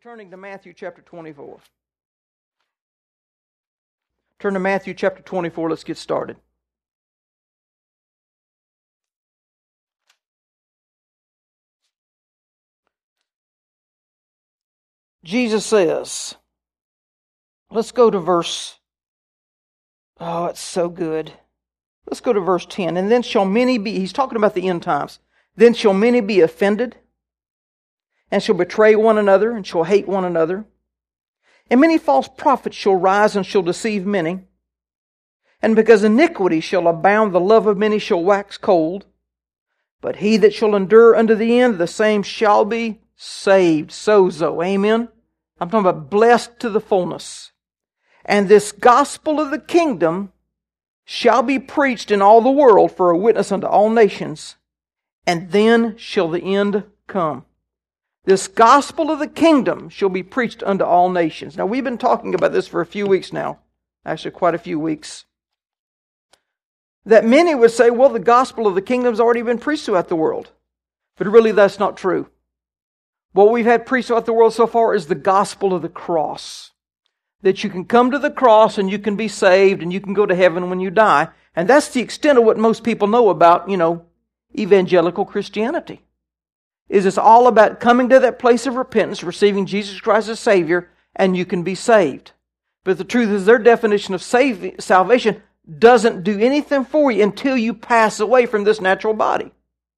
turning to Matthew chapter 24. Turn to Matthew chapter 24. Let's get started. Jesus says, let's go to verse, it's so good. Let's go to verse 10. And then shall many be, he's talking about the end times. Then shall many be offended, and shall betray one another, and shall hate one another. And many false prophets shall rise, and shall deceive many. And because iniquity shall abound, the love of many shall wax cold. But he that shall endure unto the end, the same shall be saved. Sozo. Amen? I'm talking about blessed to the fullness. And this gospel of the kingdom shall be preached in all the world for a witness unto all nations. And then shall the end come. This gospel of the kingdom shall be preached unto all nations. Now, we've been talking about this for a few weeks now. Actually, quite a few weeks. That many would say, well, the gospel of the kingdom has already been preached throughout the world. But really, that's not true. What we've had preached throughout the world so far is the gospel of the cross. That you can come to the cross and you can be saved and you can go to heaven when you die. And that's the extent of what most people know about, evangelical Christianity. Is it's all about coming to that place of repentance, receiving Jesus Christ as Savior, and you can be saved. But the truth is their definition of salvation doesn't do anything for you until you pass away from this natural body.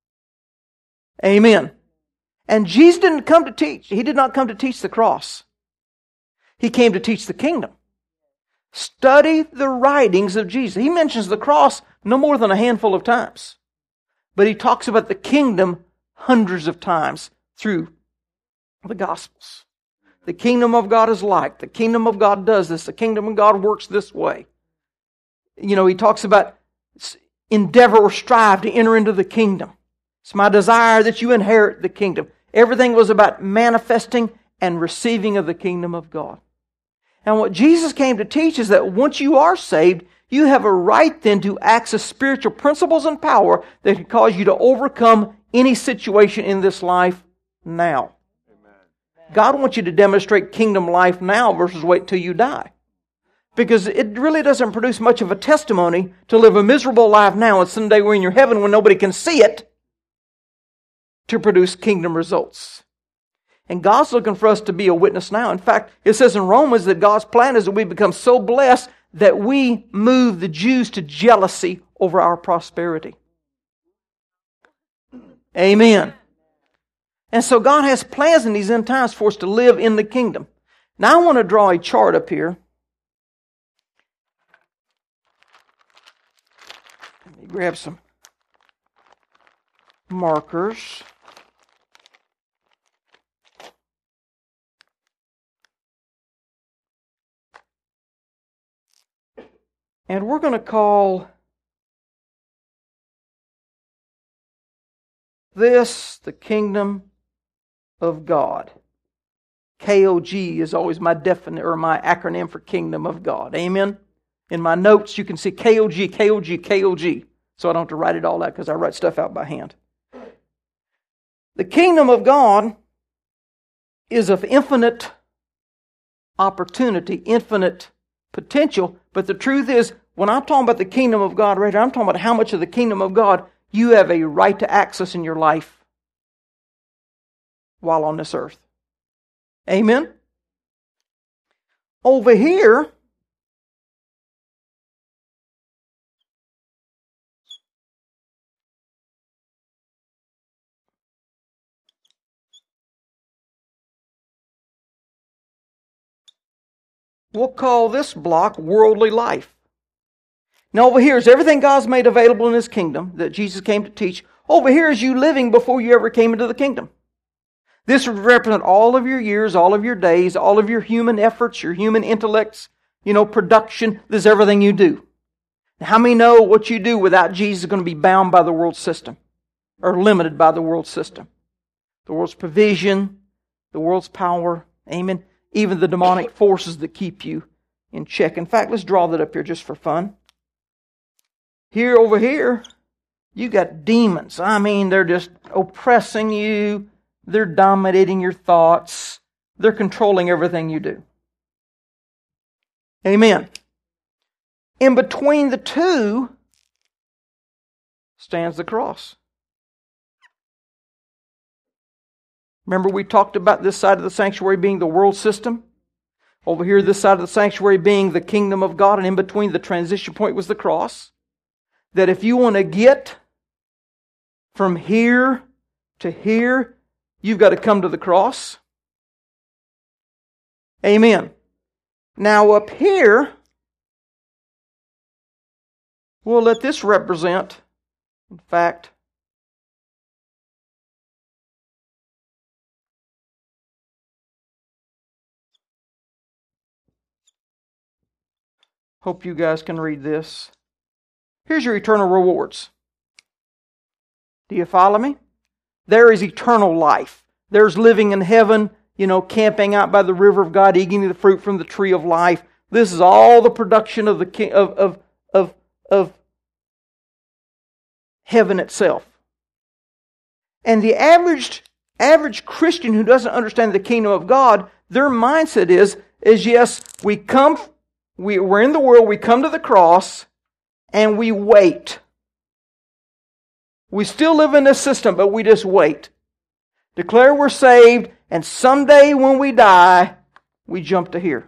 Amen. And Jesus didn't come to teach. He did not come to teach the cross. He came to teach the kingdom. Study the writings of Jesus. He mentions the cross no more than a handful of times. But he talks about the kingdom hundreds of times through the Gospels. The kingdom of God is like. The kingdom of God does this. The kingdom of God works this way. He talks about endeavor or strive to enter into the kingdom. It's my desire that you inherit the kingdom. Everything was about manifesting and receiving of the kingdom of God. And what Jesus came to teach is that once you are saved, you have a right then to access spiritual principles and power that can cause you to overcome any situation in this life now. Amen. God wants you to demonstrate kingdom life now versus wait till you die. Because it really doesn't produce much of a testimony to live a miserable life now and someday we're in your heaven when nobody can see it to produce kingdom results. And God's looking for us to be a witness now. In fact, it says in Romans that God's plan is that we become so blessed that we move the Jews to jealousy over our prosperity. Amen. And so God has plans in these end times for us to live in the kingdom. Now I want to draw a chart up here. Let me grab some markers. And we're going to call this the kingdom of God. KOG is always my my acronym for kingdom of God. Amen. In my notes, you can see KOG, KOG, KOG. So I don't have to write it all out because I write stuff out by hand. The kingdom of God is of infinite opportunity, infinite potential. But the truth is, when I'm talking about the kingdom of God right here, I'm talking about how much of the kingdom of God you have a right to access in your life while on this earth. Amen? Over here, we'll call this block worldly life. Now over here is everything God's made available in His kingdom that Jesus came to teach. Over here is you living before you ever came into the kingdom. This would represent all of your years, all of your days, all of your human efforts, your human intellects, production. This is everything you do. Now, how many know what you do without Jesus is going to be bound by the world system or limited by the world system? The world's provision, the world's power, amen. Even the demonic forces that keep you in check. In fact, let's draw that up here just for fun. Here, over here, you got demons. I mean, they're just oppressing you. They're dominating your thoughts. They're controlling everything you do. Amen. In between the two stands the cross. Remember we talked about this side of the sanctuary being the world system? Over here, this side of the sanctuary being the kingdom of God, and in between the transition point was the cross. That if you want to get from here to here, you've got to come to the cross. Amen. Now up here, we'll let this represent, in fact, hope you guys can read this. Here's your eternal rewards. Do you follow me? There is eternal life. There's living in heaven, camping out by the river of God, eating the fruit from the tree of life. This is all the production of the of heaven itself. And the average Christian who doesn't understand the kingdom of God, their mindset is yes, we're in the world, we come to the cross, and we wait. We still live in this system, but we just wait. Declare we're saved, and someday when we die, we jump to here.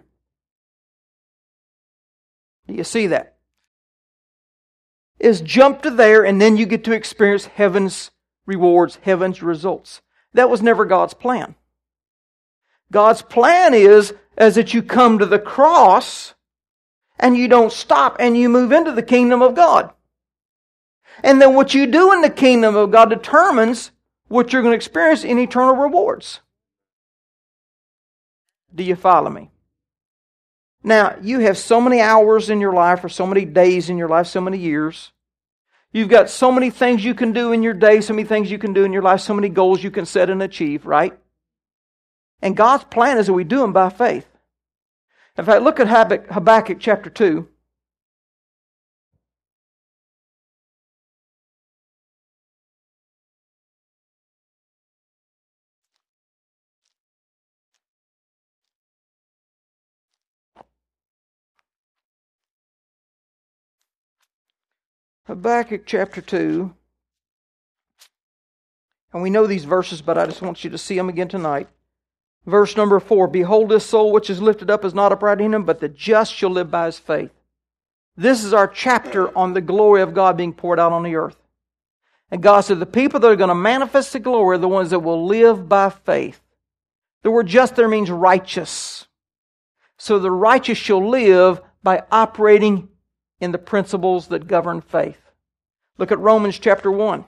Do you see that? Is jump to there, and then you get to experience heaven's rewards, heaven's results. That was never God's plan. God's plan is that you come to the cross, and you don't stop, and you move into the kingdom of God. And then what you do in the kingdom of God determines what you're going to experience in eternal rewards. Do you follow me? Now, you have so many hours in your life, or so many days in your life, so many years. You've got so many things you can do in your day, so many things you can do in your life, so many goals you can set and achieve, right? And God's plan is that we do them by faith. In fact, look at Habakkuk chapter 2. Habakkuk chapter 2. And we know these verses, but I just want you to see them again tonight. Verse number 4, Behold, this soul which is lifted up is not upright in him, but the just shall live by his faith. This is our chapter on the glory of God being poured out on the earth. And God said, the people that are going to manifest the glory are the ones that will live by faith. The word just there means righteous. So the righteous shall live by operating in the principles that govern faith. Look at Romans chapter 1.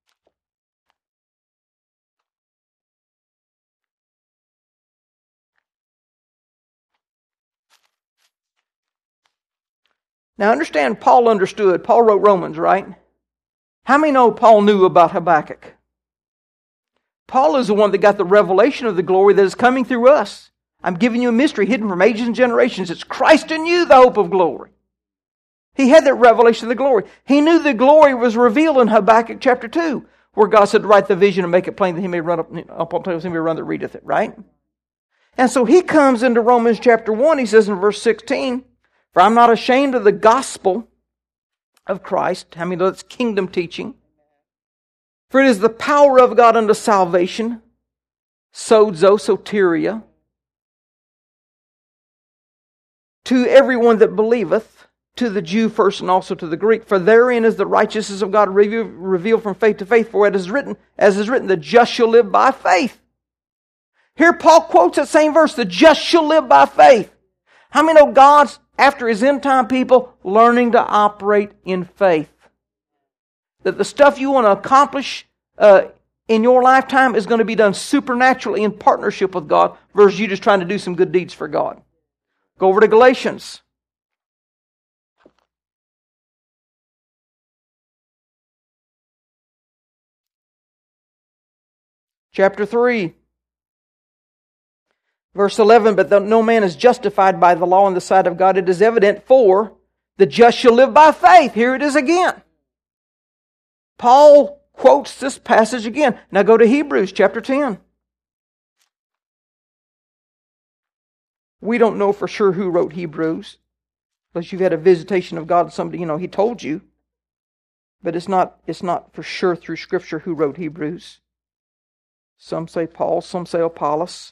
Now understand, Paul understood. Paul wrote Romans, right? How many know Paul knew about Habakkuk? Paul is the one that got the revelation of the glory that is coming through us. I'm giving you a mystery hidden from ages and generations. It's Christ in you, the hope of glory. He had that revelation of the glory. He knew the glory was revealed in Habakkuk chapter 2, where God said, write the vision and make it plain that he may run upon tables, he may run that readeth it, right? And so he comes into Romans chapter 1, he says in verse 16, For I'm not ashamed of the gospel of Christ. How many know that's kingdom teaching? For it is the power of God unto salvation, sozo, soteria, to everyone that believeth, to the Jew first and also to the Greek. For therein is the righteousness of God revealed from faith to faith. For it is written, as is written, the just shall live by faith. Here Paul quotes that same verse, the just shall live by faith. How many know God's, after His end time people, learning to operate in faith? That the stuff you want to accomplish in your lifetime is going to be done supernaturally in partnership with God versus you just trying to do some good deeds for God. Go over to Galatians. Chapter 3. Verse 11, But though no man is justified by the law in the sight of God, it is evident, for the just shall live by faith. Here it is again. Paul quotes this passage again. Now go to Hebrews chapter 10. We don't know for sure who wrote Hebrews, unless you've had a visitation of God, somebody, He told you. But it's not for sure through Scripture who wrote Hebrews. Some say Paul, some say Apollos.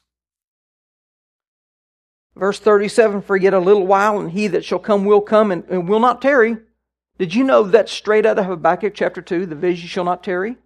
Verse 37, for yet a little while, and he that shall come will come and will not tarry. Did you know that's straight out of Habakkuk chapter 2, the vision shall not tarry?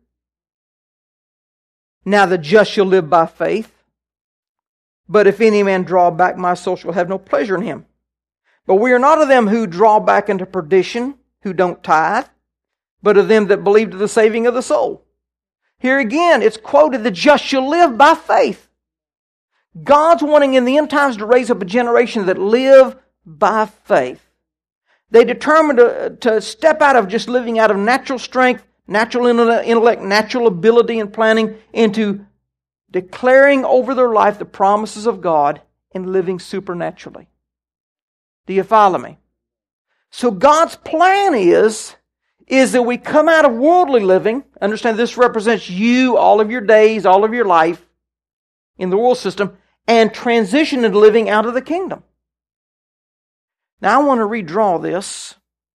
Now the just shall live by faith. But if any man draw back, my soul shall have no pleasure in him. But we are not of them who draw back into perdition, who don't tithe, but of them that believe to the saving of the soul. Here again, it's quoted, the just shall live by faith. God's wanting in the end times to raise up a generation that live by faith. They determined to step out of just living out of natural strength, natural intellect, natural ability and planning, into declaring over their life the promises of God and living supernaturally. Do you follow me? So God's plan is that we come out of worldly living. Understand this represents you, all of your days, all of your life in the world system, and transition into living out of the kingdom. Now I want to redraw this.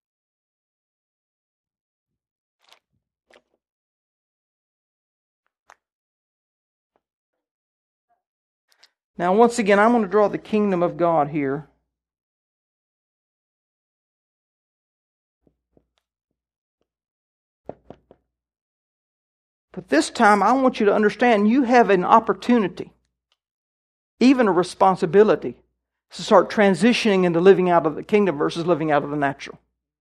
Now once again, I'm going to draw the kingdom of God here. But this time I want you to understand you have an opportunity, even a responsibility, to start transitioning into living out of the kingdom versus living out of the natural.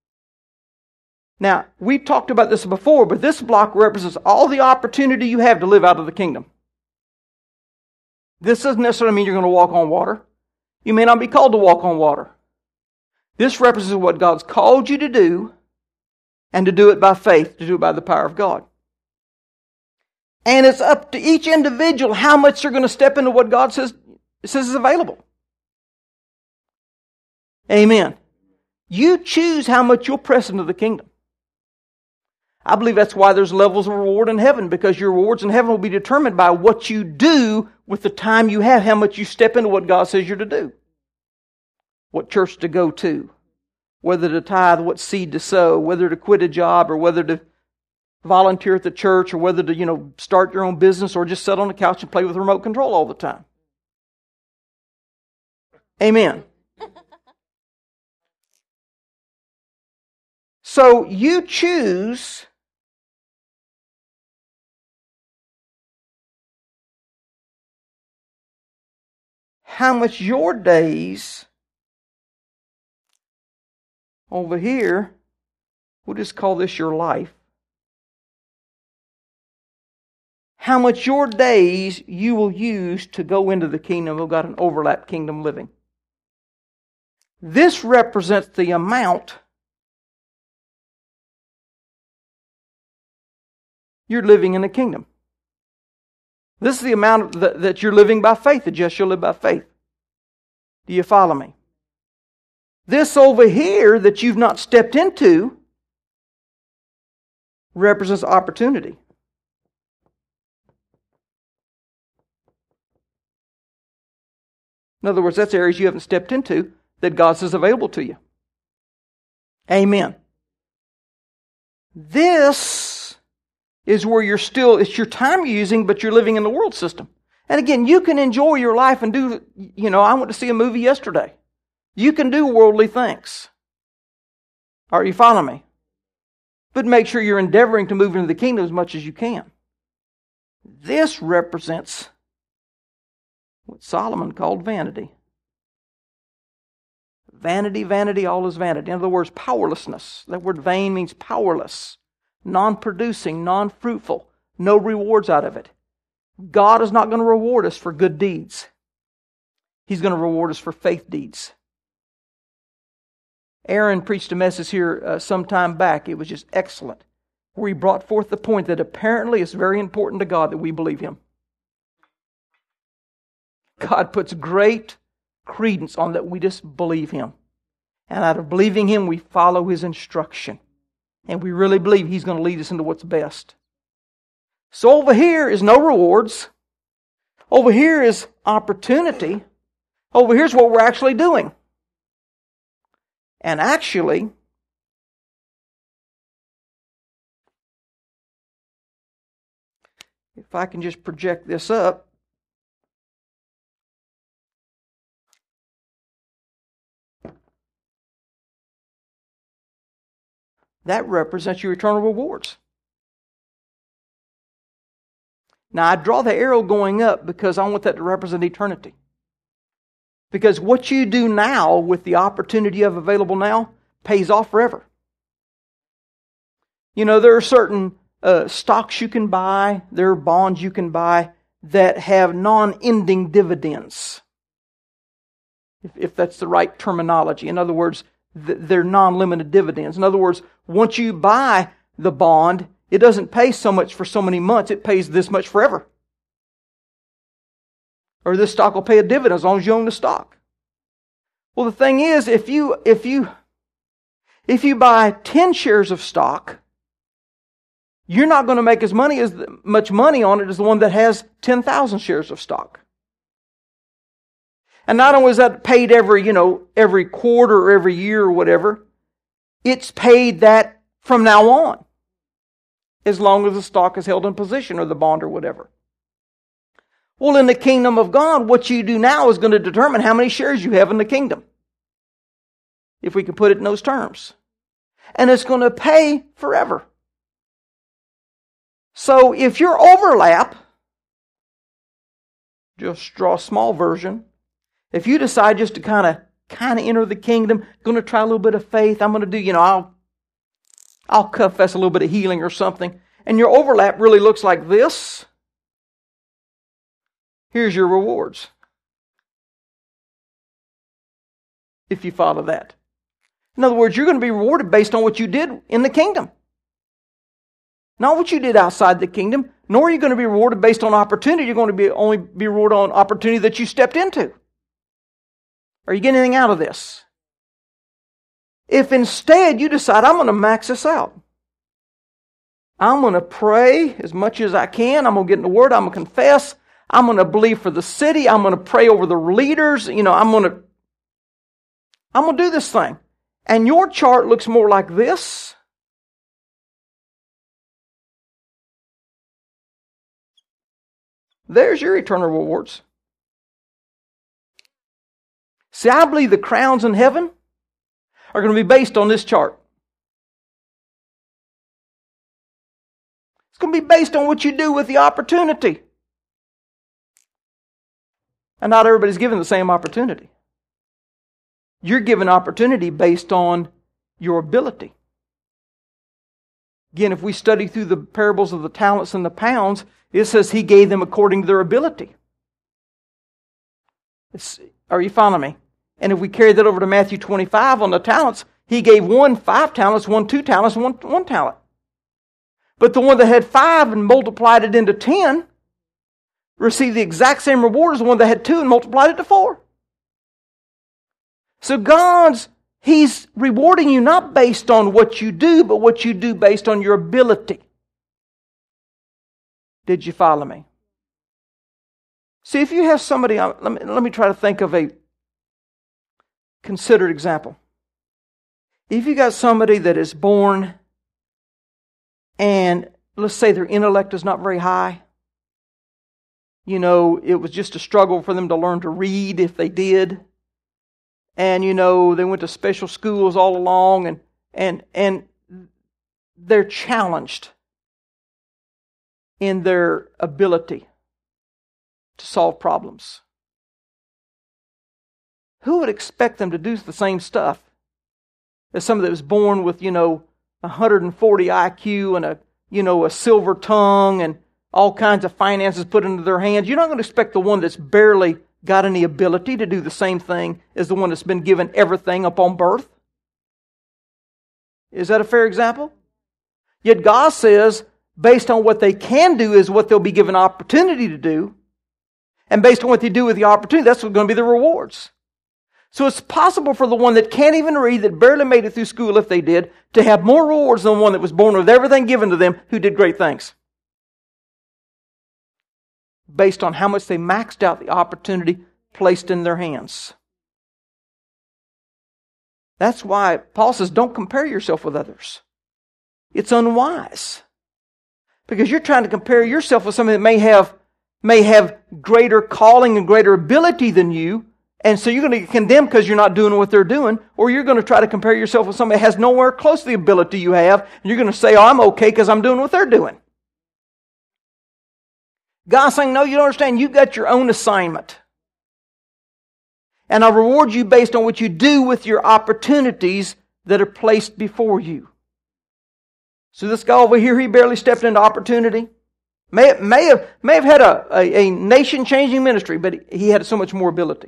Now, we talked about this before, but this block represents all the opportunity you have to live out of the kingdom. This doesn't necessarily mean you're going to walk on water. You may not be called to walk on water. This represents what God's called you to do, and to do it by faith, to do it by the power of God. And it's up to each individual how much they're going to step into what God says is available. Amen. You choose how much you'll press into the kingdom. I believe that's why there's levels of reward in heaven, because your rewards in heaven will be determined by what you do with the time you have, how much you step into what God says you're to do. What church to go to, whether to tithe, what seed to sow, whether to quit a job, or whether to volunteer at the church, or whether to, start your own business, or just sit on the couch and play with remote control all the time. Amen. So you choose how much your days over here, we'll just call this your life, how much your days you will use to go into the kingdom of God and overlap kingdom living. This represents the amount you're living in the kingdom. This is the amount that you're living by faith. The just shall live by faith. Do you follow me? This over here that you've not stepped into represents opportunity. In other words, that's areas you haven't stepped into that God says available to you. Amen. This is where it's your time you're using, but you're living in the world system. And again, you can enjoy your life and do, I went to see a movie yesterday. You can do worldly things. Are you following me? But make sure you're endeavoring to move into the kingdom as much as you can. This represents what Solomon called vanity. Vanity, vanity, all is vanity. In other words, powerlessness. That word vain means powerless, non-producing, non-fruitful, no rewards out of it. God is not going to reward us for good deeds. He's going to reward us for faith deeds. Aaron preached a message here some time back. It was just excellent, where he brought forth the point that apparently it's very important to God that we believe Him. God puts great credence on that we just believe Him. And out of believing Him, we follow His instruction. And we really believe He's going to lead us into what's best. So over here is no rewards. Over here is opportunity. Oh, well, here's what we're actually doing. And actually, if I can just project this up, that represents your eternal rewards. Now, I draw the arrow going up because I want that to represent eternity. Because what you do now with the opportunity you have available now pays off forever. You know, there are certain stocks you can buy, there are bonds you can buy that have non-ending dividends. If that's the right terminology. In other words, they're non-limited dividends. In other words, once you buy the bond, it doesn't pay so much for so many months, it pays this much forever. Or this stock will pay a dividend as long as you own the stock. Well, the thing is, if you buy 10 shares of stock, you're not going to make as much money on it as the one that has 10,000 shares of stock. And not only is that paid every quarter or every year or whatever, it's paid that from now on, as long as the stock is held in position or the bond or whatever. Well, in the kingdom of God, what you do now is going to determine how many shares you have in the kingdom, if we can put it in those terms. And it's going to pay forever. So if your overlap, just draw a small version, if you decide just to kind of enter the kingdom, going to try a little bit of faith, I'm going to do, I'll confess a little bit of healing or something, and your overlap really looks like this, here's your rewards. If you follow that. In other words, you're going to be rewarded based on what you did in the kingdom. Not what you did outside the kingdom, nor are you going to be rewarded based on opportunity. You're going to only be rewarded on opportunity that you stepped into. Are you getting anything out of this? If instead you decide, I'm going to max this out. I'm going to pray as much as I can. I'm going to get in the Word. I'm going to confess. I'm going to believe for the city. I'm going to pray over the leaders. I'm going to do this thing. And your chart looks more like this. There's your eternal rewards. See, I believe the crowns in heaven are going to be based on this chart. It's going to be based on what you do with the opportunity. And not everybody's given the same opportunity. You're given opportunity based on your ability. Again, if we study through the parables of the talents and the pounds, it says He gave them according to their ability. Are you following me? And if we carry that over to Matthew 25 on the talents, He gave one 5 talents, one 2 talents, and one talent. But the one that had 5 and multiplied it into 10 received the exact same reward as the one that had 2 and multiplied it to 4. So He's rewarding you not based on what you do, but what you do based on your ability. Did you follow me? See, if you have somebody, let me try to think of a considered example. If you got somebody that is born and let's say their intellect is not very high, it was just a struggle for them to learn to read if they did. And, they went to special schools all along and they're challenged in their ability to solve problems. Who would expect them to do the same stuff as somebody that was born with, 140 IQ and a silver tongue and all kinds of finances put into their hands? You're not going to expect the one that's barely got any ability to do the same thing as the one that's been given everything upon birth? Is that a fair example? Yet God says, based on what they can do is what they'll be given opportunity to do. And based on what they do with the opportunity, that's what's going to be the rewards. So it's possible for the one that can't even read, that barely made it through school if they did, to have more rewards than the one that was born with everything given to them who did great things. Based on how much they maxed out the opportunity placed in their hands. That's why Paul says, don't compare yourself with others. It's unwise. Because you're trying to compare yourself with somebody that may have greater calling and greater ability than you, and so you're going to get condemned because you're not doing what they're doing, or you're going to try to compare yourself with somebody that has nowhere close to the ability you have, and you're going to say, oh, I'm okay because I'm doing what they're doing. God's saying, no, you don't understand. You've got your own assignment. And I'll reward you based on what you do with your opportunities that are placed before you. So this guy over here, he barely stepped into opportunity. May have had a nation-changing ministry, but he had so much more ability.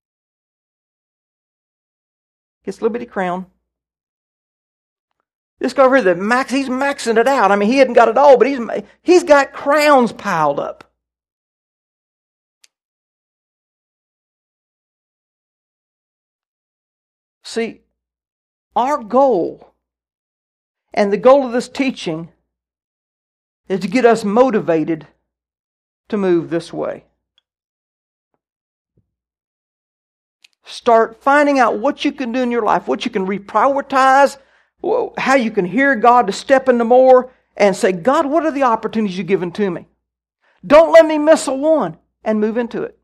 Gets a little bitty crown. This guy over here, he's maxing it out. I mean, he hadn't got it all, but he's got crowns piled up. See, our goal, and the goal of this teaching, is to get us motivated to move this way. Start finding out what you can do in your life, what you can reprioritize, how you can hear God to step into more, and say, God, what are the opportunities you've given to me? Don't let me miss a one, and move into it.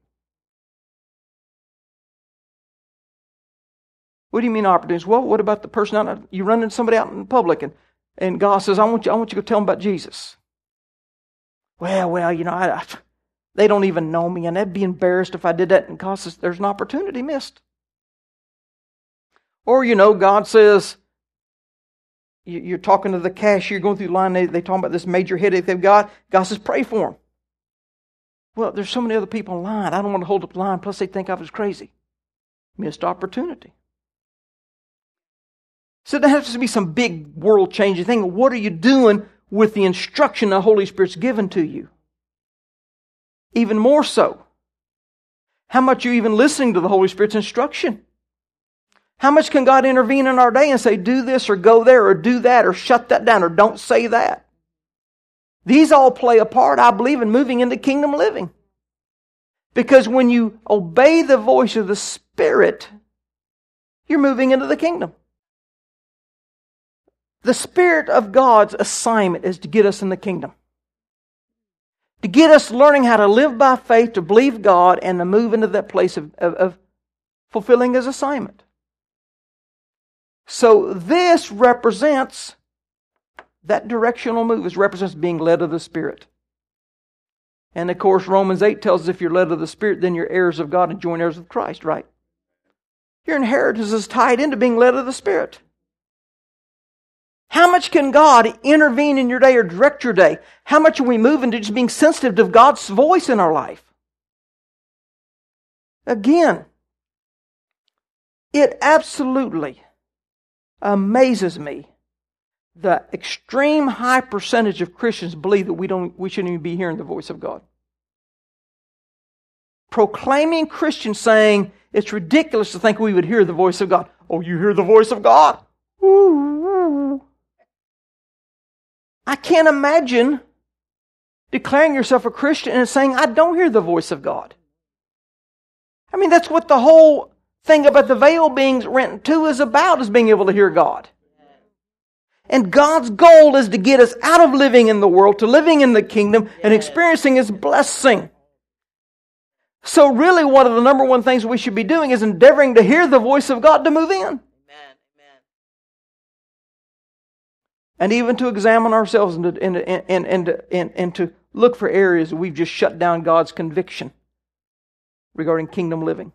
What do you mean opportunities? Well, what about the person you run into somebody out in public and God says, I want you to go tell them about Jesus. Well, you know, they don't even know me, and they'd be embarrassed if I did that, and God says, there's an opportunity missed. Or, you know, God says, you're talking to the cashier, going through the line, they talk about this major headache they've got. God says, pray for them. Well, there's so many other people in line. I don't want to hold up the line, plus they think I was crazy. Missed opportunity. So there has to be some big world-changing thing. What are you doing with the instruction the Holy Spirit's given to you? Even more so, how much are you even listening to the Holy Spirit's instruction? How much can God intervene in our day and say, do this or go there or do that or shut that down or don't say that? These all play a part, I believe, in moving into kingdom living. Because when you obey the voice of the Spirit, you're moving into the kingdom. The Spirit of God's assignment is to get us in the kingdom. To get us learning how to live by faith, to believe God, and to move into that place of fulfilling His assignment. So this represents, that directional move, it represents being led of the Spirit. And of course, Romans 8 tells us if you're led of the Spirit, then you're heirs of God and joint heirs with Christ, right? Your inheritance is tied into being led of the Spirit. How much can God intervene in your day or direct your day? How much are we moving to just being sensitive to God's voice in our life? Again, it absolutely amazes me the extreme high percentage of Christians believe that we shouldn't even be hearing the voice of God. Proclaiming Christians saying it's ridiculous to think we would hear the voice of God. Oh, you hear the voice of God? Ooh. I can't imagine declaring yourself a Christian and saying, I don't hear the voice of God. I mean, that's what the whole thing about the veil being rent to is about, is being able to hear God. And God's goal is to get us out of living in the world to living in the kingdom and experiencing His blessing. So really one of the number one things we should be doing is endeavoring to hear the voice of God to move in. And even to examine ourselves and to look for areas we've just shut down God's conviction regarding kingdom living.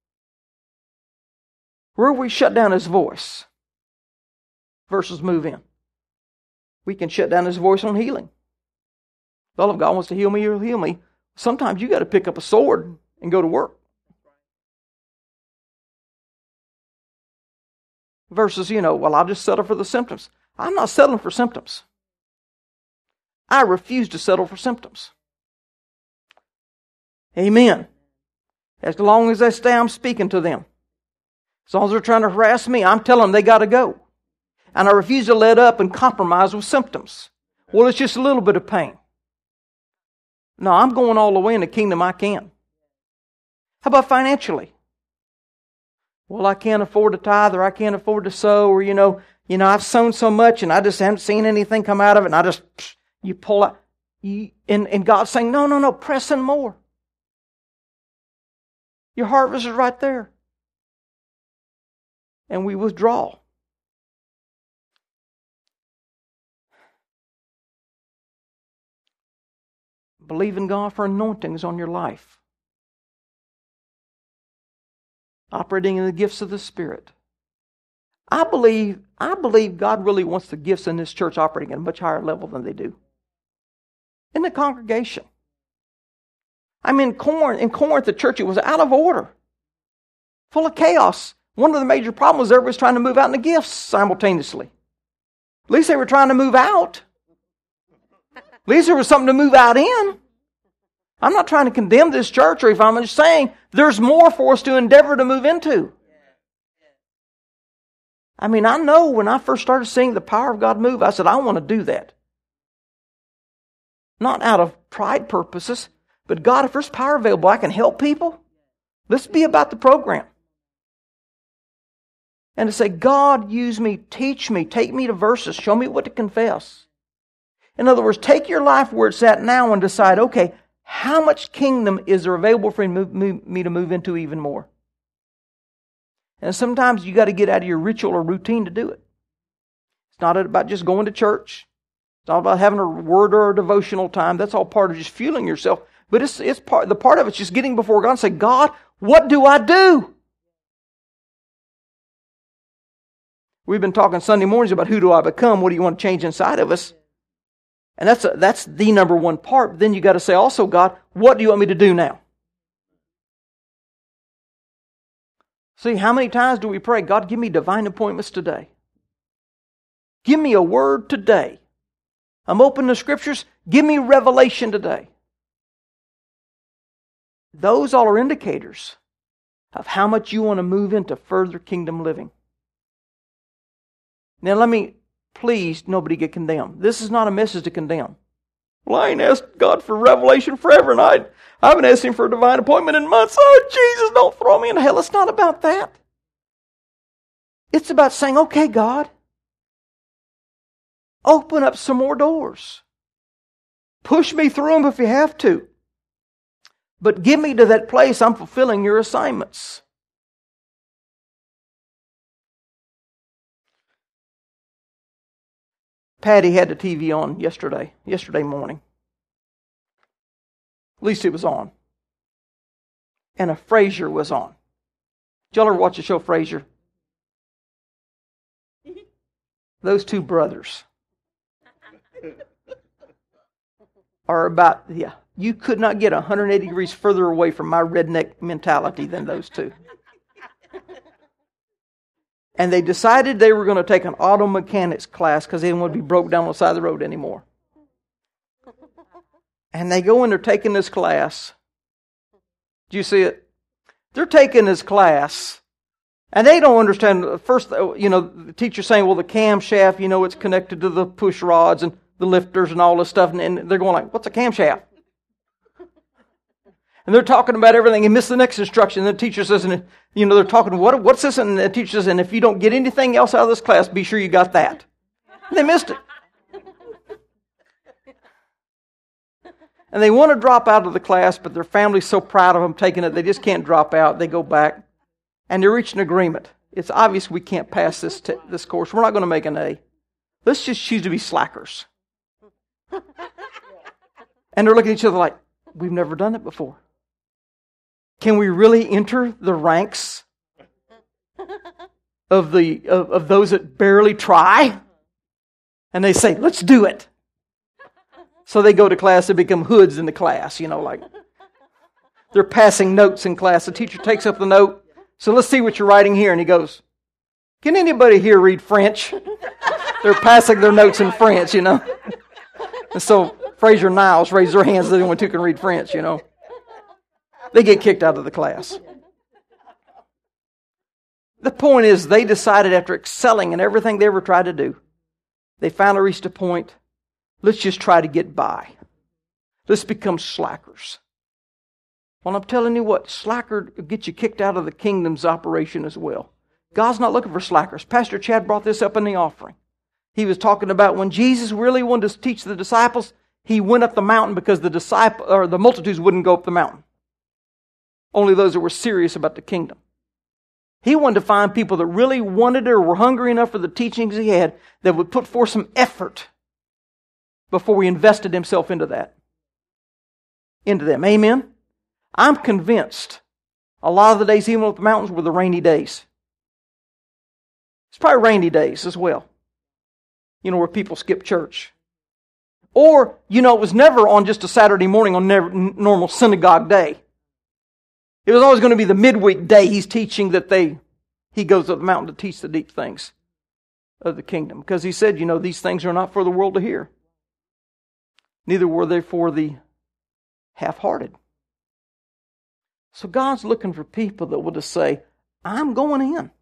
Where we shut down His voice versus move in. We can shut down His voice on healing. Well, if God wants to heal me, He'll heal me. Sometimes you got to pick up a sword and go to work. Versus, well, I'll just settle for the symptoms. I'm not settling for symptoms. I refuse to settle for symptoms. Amen. As long as they stay, I'm speaking to them. As long as they're trying to harass me, I'm telling them they got to go. And I refuse to let up and compromise with symptoms. Well, it's just a little bit of pain. No, I'm going all the way in the kingdom I can. How about financially? Well, I can't afford to tithe, or I can't afford to sow, or I've sown so much and I just haven't seen anything come out of it, and you pull out. And God's saying, no, press in more. Your harvest is right there. And we withdraw. Believe in God for anointings on your life. Operating in the gifts of the Spirit. I believe God really wants the gifts in this church operating at a much higher level than they do in the congregation. In Corinth, the church, it was out of order, full of chaos. One of the major problems was everybody was trying to move out in the gifts simultaneously. At least they were trying to move out. At least there was something to move out in. I'm not trying to condemn this church, or if I'm just saying there's more for us to endeavor to move into. I know when I first started seeing the power of God move, I said, I want to do that. Not out of pride purposes, but God, if there's power available, I can help people. Let's be about the program. And to say, God, use me, teach me, take me to verses, show me what to confess. In other words, take your life where it's at now and decide, okay, how much kingdom is there available for me to move into even more? And sometimes you got to get out of your ritual or routine to do it. It's not about just going to church. It's not about having a word or a devotional time. That's all part of just fueling yourself. But the part of it's just getting before God and say, God, what do I do? We've been talking Sunday mornings about who do I become? What do you want to change inside of us? And that's the number one part. But then you got to say also, God, what do you want me to do now? See, how many times do we pray, God, give me divine appointments today? Give me a word today. I'm open to Scriptures. Give me revelation today. Those all are indicators of how much you want to move into further kingdom living. Now let me, please, nobody get condemned. This is not a message to condemn. Well, I ain't asked God for revelation forever, and I haven't asked Him for a divine appointment in months. Oh, Jesus, don't throw me in hell. It's not about that. It's about saying, okay, God, open up some more doors. Push me through them if you have to. But give me to that place I'm fulfilling your assignments. Patty had the TV on yesterday morning. At least it was on. And a Frasier was on. Did y'all ever watch the show Frasier? Those two brothers are about, you could not get 180 degrees further away from my redneck mentality than those two. And they decided they were going to take an auto mechanics class because they didn't want to be broke down on the side of the road anymore. And they go in, they're taking this class. Do you see it? They're taking this class, and they don't understand. First, the teacher's saying, well, the camshaft, it's connected to the push rods and the lifters and all this stuff. And they're going like, what's a camshaft? And they're talking about everything and miss the next instruction. And the teacher says, they're talking, what's this? And the teacher says, and if you don't get anything else out of this class, be sure you got that. And they missed it. And they want to drop out of the class, but their family's so proud of them taking it, they just can't drop out. They go back, and they reach an agreement. It's obvious we can't pass this course. We're not going to make an A. Let's just choose to be slackers. And they're looking at each other like, we've never done it before. Can we really enter the ranks of those that barely try? And they say, let's do it. So they go to class, they become hoods in the class, like they're passing notes in class. The teacher takes up the note. So let's see what you're writing here. And he goes, can anybody here read French? They're passing their notes in French, And so Fraser and Niles raise their hands. They're the only two can read French, They get kicked out of the class. The point is, they decided after excelling in everything they ever tried to do, they finally reached a point, let's just try to get by. Let's become slackers. Well, I'm telling you what, slacker will get you kicked out of the kingdom's operation as well. God's not looking for slackers. Pastor Chad brought this up in the offering. He was talking about when Jesus really wanted to teach the disciples, He went up the mountain because the multitudes wouldn't go up the mountain. Only those that were serious about the kingdom. He wanted to find people that really wanted it or were hungry enough for the teachings He had that would put forth some effort before He invested Himself into that. Into them. Amen? I'm convinced a lot of the days He went up the mountains were the rainy days. It's probably rainy days as well. You know, where people skip church. Or, you know, it was never on just a Saturday morning on normal synagogue day. It was always going to be the midweek day He's teaching that He goes up the mountain to teach the deep things of the kingdom. Because He said, you know, these things are not for the world to hear. Neither were they for the half-hearted. So God's looking for people that will just say, I'm going in.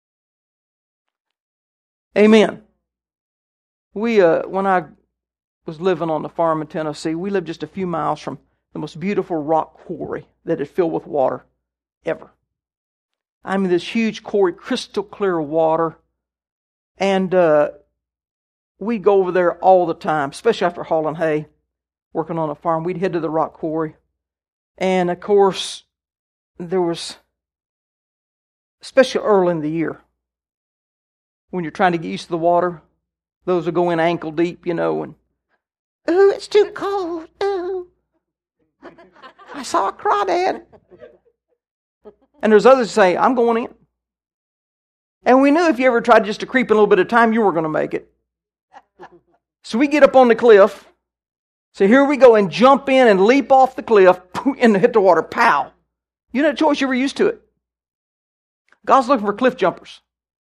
Amen. When I was living on the farm in Tennessee, we lived just a few miles from the most beautiful rock quarry that is filled with water ever. I mean, this huge quarry, crystal clear water. And we'd go over there all the time, especially after hauling hay, working on a farm. We'd head to the rock quarry. And, of course, there was, especially early in the year, when you're trying to get used to the water, those will go in ankle deep, you know, and, oh, it's too cold. Oh, I saw a crawdad. And there's others who say, I'm going in. And we knew if you ever tried just to creep in a little bit of time, you were going to make it. So we get up on the cliff. So here we go and jump in and leap off the cliff and hit the water. Pow. You had a choice, you were used to it. God's looking for cliff jumpers.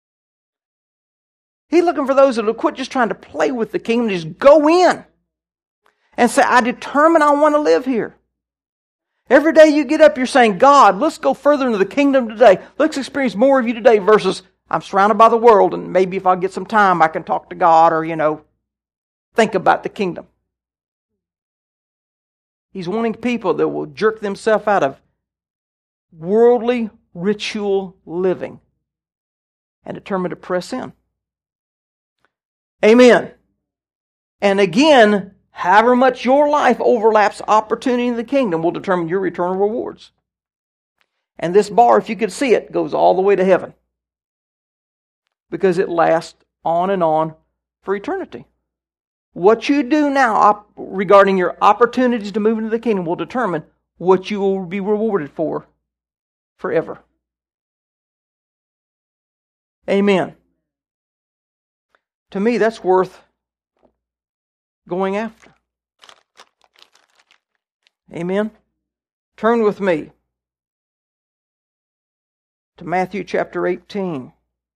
He's looking for those that will quit just trying to play with the kingdom, just go in and say, I determine I want to live here. Every day you get up, you're saying, God, let's go further into the kingdom today. Let's experience more of you today versus I'm surrounded by the world and maybe if I get some time I can talk to God or, you know, think about the kingdom. He's wanting people that will jerk themselves out of worldly ritual living and determined to press in. Amen. And again, however much your life overlaps opportunity in the kingdom will determine your eternal rewards. And this bar, if you could see it, goes all the way to heaven. Because it lasts on and on for eternity. What you do now regarding your opportunities to move into the kingdom will determine what you will be rewarded for forever. Amen. To me, that's worth going after. Amen. Turn with me to Matthew chapter 18.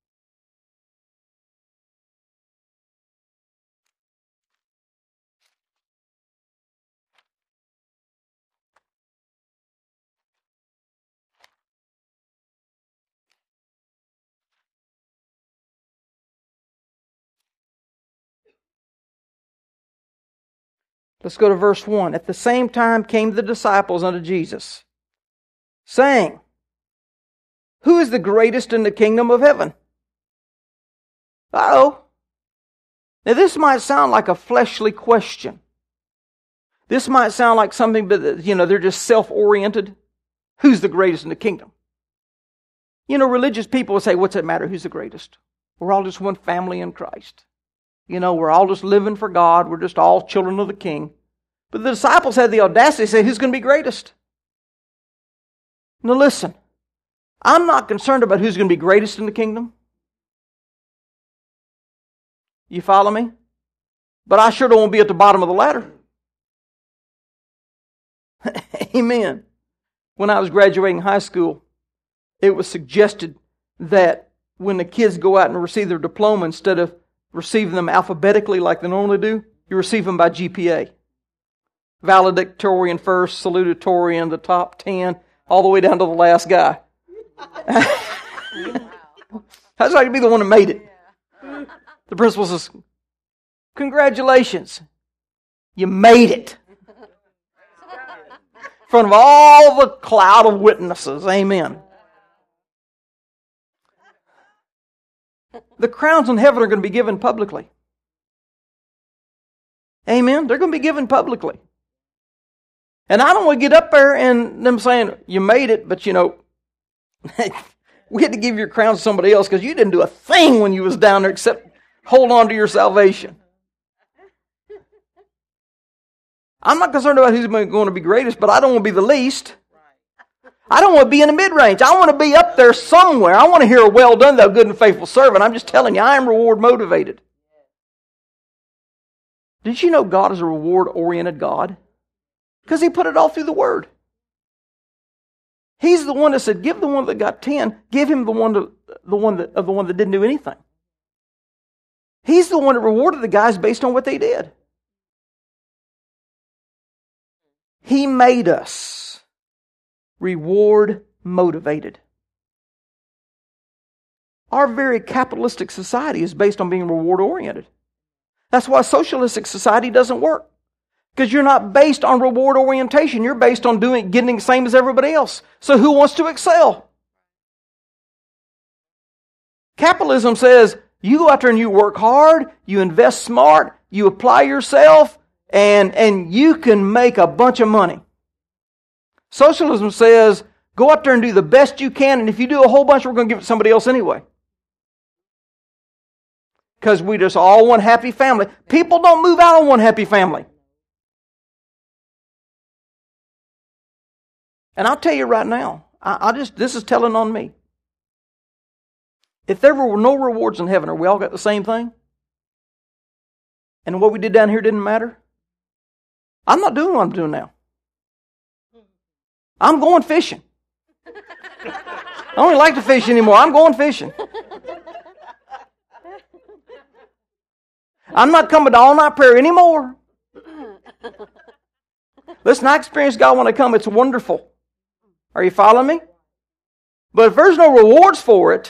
Let's go to verse 1. At the same time came the disciples unto Jesus, saying, Who is the greatest in the kingdom of heaven? Uh-oh. Now this might sound like a fleshly question. This might sound like something, but they're just self-oriented. Who's the greatest in the kingdom? You know, religious people will say, what's it matter who's the greatest? We're all just one family in Christ. You know, we're all just living for God. We're just all children of the King. But the disciples had the audacity to say, who's going to be greatest? Now listen, I'm not concerned about who's going to be greatest in the kingdom. You follow me? But I sure don't want to be at the bottom of the ladder. Amen. When I was graduating high school, it was suggested that when the kids go out and receive their diploma, instead of receiving them alphabetically like they normally do, you receive them by GPA. Valedictorian first, salutatorian, the top 10, all the way down to the last guy. How's like to be the one that made it? The principal says, congratulations, you made it. front of all the cloud of witnesses. Amen. The crowns in heaven are going to be given publicly. Amen. They're going to be given publicly. And I don't want to get up there and them saying, you made it, but we had to give your crown to somebody else because you didn't do a thing when you was down there except hold on to your salvation. I'm not concerned about who's going to be greatest, but I don't want to be the least. I don't want to be in the mid-range. I want to be up there somewhere. I want to hear a well done, thou good and faithful servant. I'm just telling you, I am reward motivated. Did you know God is a reward-oriented God? Because He put it all through the Word. He's the one that said, give the one that got 10, give him the one that didn't do anything. He's the one that rewarded the guys based on what they did. He made us reward motivated. Our very capitalistic society is based on being reward oriented. That's why socialistic society doesn't work. Because you're not based on reward orientation. You're based on getting the same as everybody else. So who wants to excel? Capitalism says you go out there and you work hard, you invest smart, you apply yourself, and you can make a bunch of money. Socialism says go out there and do the best you can, and if you do a whole bunch, we're going to give it to somebody else anyway. Because we just all one happy family. People don't move out on one happy family. And I'll tell you right now, this is telling on me. If there were no rewards in heaven, or we all got the same thing, and what we did down here didn't matter, I'm not doing what I'm doing now. I'm going fishing. I don't like to fish anymore. I'm going fishing. I'm not coming to all-night prayer anymore. Listen, I experienced God when I come. It's wonderful. Are you following me? But if there's no rewards for it,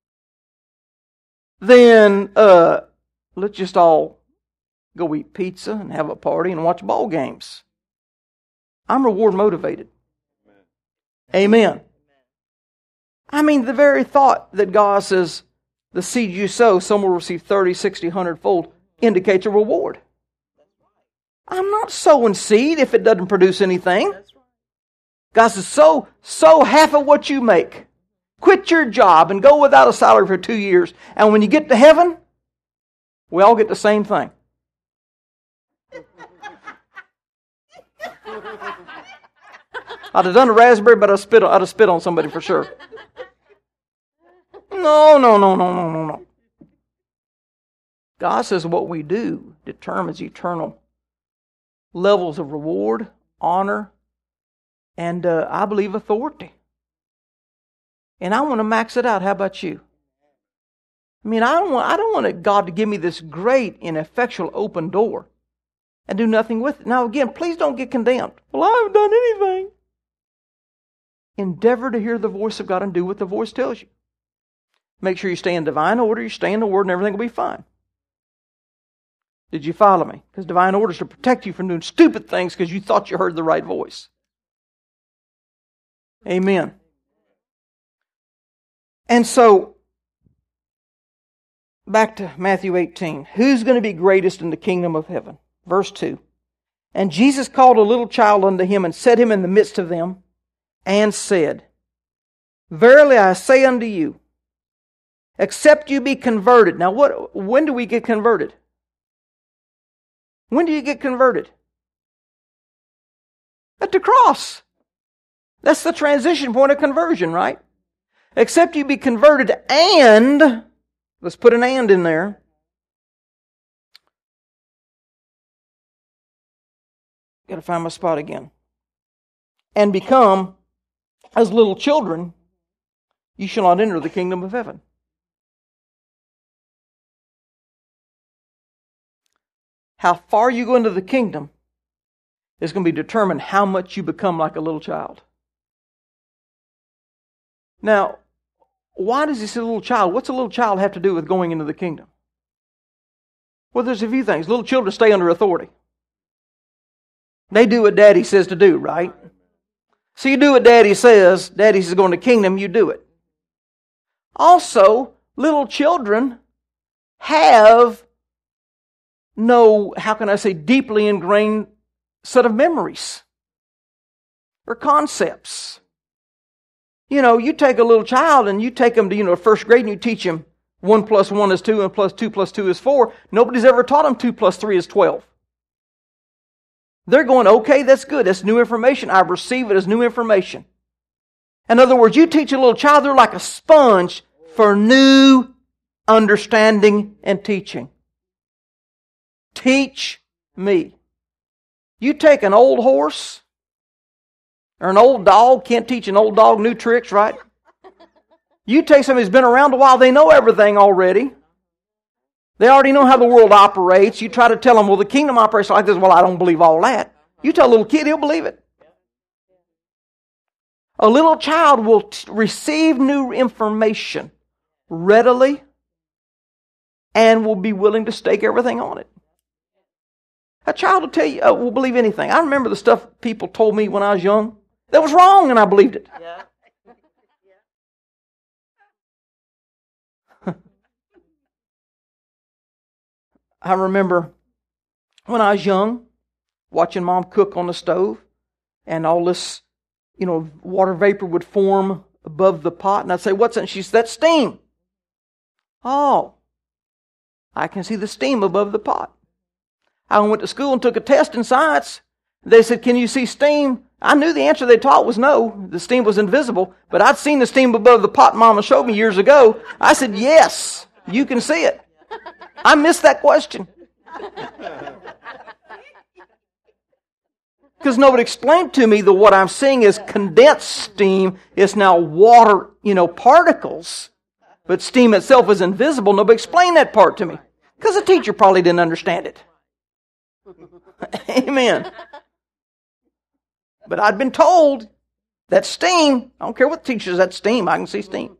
then let's just all go eat pizza and have a party and watch ball games. I'm reward motivated. Amen. I mean, the very thought that God says, the seed you sow, some will receive 30, 60, 100-fold, indicates a reward. I'm not sowing seed if it doesn't produce anything. God says, sow half of what you make. Quit your job and go without a salary for 2 years. And when you get to heaven, we all get the same thing. I'd have done a raspberry, but I'd have spit on somebody for sure. No. God says what we do determines eternal levels of reward, honor, and I believe authority. And I want to max it out. How about you? I mean, I don't want God to give me this great and effectual open door and do nothing with it. Now again, please don't get condemned. Well, I haven't done anything. Endeavor to hear the voice of God and do what the voice tells you. Make sure you stay in divine order, you stay in the Word, and everything will be fine. Did you follow me? Because divine order is to protect you from doing stupid things because you thought you heard the right voice. Amen. And so, back to Matthew 18. Who's going to be greatest in the kingdom of heaven? Verse 2. And Jesus called a little child unto him and set him in the midst of them and said, Verily I say unto you, except you be converted. Now, when do we get converted? When do you get converted? At the cross. That's the transition point of conversion, right? Except you be converted and, let's put an and in there. Got to find my spot again. And become as little children, you shall not enter the kingdom of heaven. How far you go into the kingdom is going to be determined how much you become like a little child. Now, why does he say little child? What's a little child have to do with going into the kingdom? Well, there's a few things. Little children stay under authority. They do what daddy says to do, right? So you do what Daddy says. Daddy says go in the kingdom, you do it. Also, little children have no, how can I say, deeply ingrained set of memories or concepts. You know, you take a little child and you take them to, first grade and you teach them 1 plus 1 is 2 and plus 2 plus 2 is 4. Nobody's ever taught them 2 plus 3 is 12. They're going, okay, that's good. That's new information. I receive it as new information. In other words, you teach a little child, they're like a sponge for new understanding and teaching. Teach me. You take an old horse or an old dog, can't teach an old dog new tricks, right? You take somebody who's been around a while, they know everything already. They already know how the world operates. You try to tell them, well, the kingdom operates like this. Well, I don't believe all that. You tell a little kid, he'll believe it. A little child will receive new information readily and will be willing to stake everything on it. A child will tell you, will believe anything. I remember the stuff people told me when I was young. That was wrong, and I believed it. Yeah. I remember when I was young, watching Mom cook on the stove, and all this, water vapor would form above the pot, and I'd say, what's that? And she said, that's steam. Oh, I can see the steam above the pot. I went to school and took a test in science. They said, can you see steam? I knew the answer they taught was no. The steam was invisible, but I'd seen the steam above the pot Mama showed me years ago. I said, yes, you can see it. I missed that question. Because nobody explained to me that what I'm seeing is condensed steam. It's now water, particles. But steam itself is invisible. Nobody explained that part to me. Because the teacher probably didn't understand it. Amen. But I'd been told that steam, I don't care what the teacher says, that's steam. I can see steam.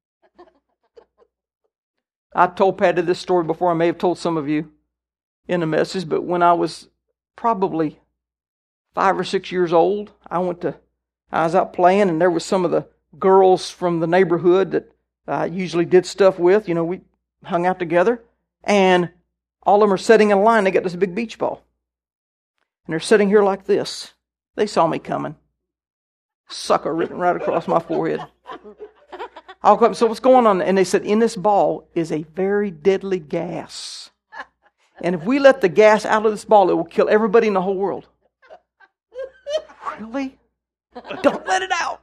I told Patty this story before. I may have told some of you in a message, but when I was probably 5 or 6 years old, I was out playing, and there was some of the girls from the neighborhood that I usually did stuff with. We hung out together, and all of them are sitting in a line. They got this big beach ball, and they're sitting here like this. They saw me coming. Sucker written right across my forehead. I'll come, so what's going on? And they said, in this ball is a very deadly gas. And if we let the gas out of this ball, it will kill everybody in the whole world. Really? Don't let it out.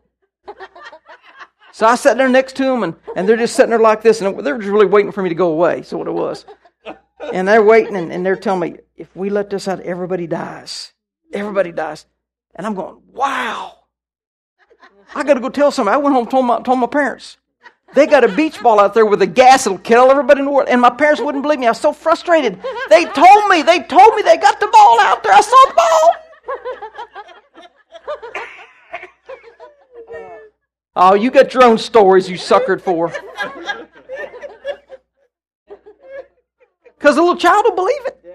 So I sat there next to them, and they're just sitting there like this, and they're just really waiting for me to go away. So what it was. And they're waiting, and they're telling me, if we let this out, everybody dies. Everybody dies. And I'm going, wow. I got to go tell somebody. I went home and told my parents. They got a beach ball out there with a gas that'll kill everybody in the world. And my parents wouldn't believe me. I was so frustrated. They told me they got the ball out there. I saw the ball. Oh, you got your own stories you suckered for. Because a little child will believe it.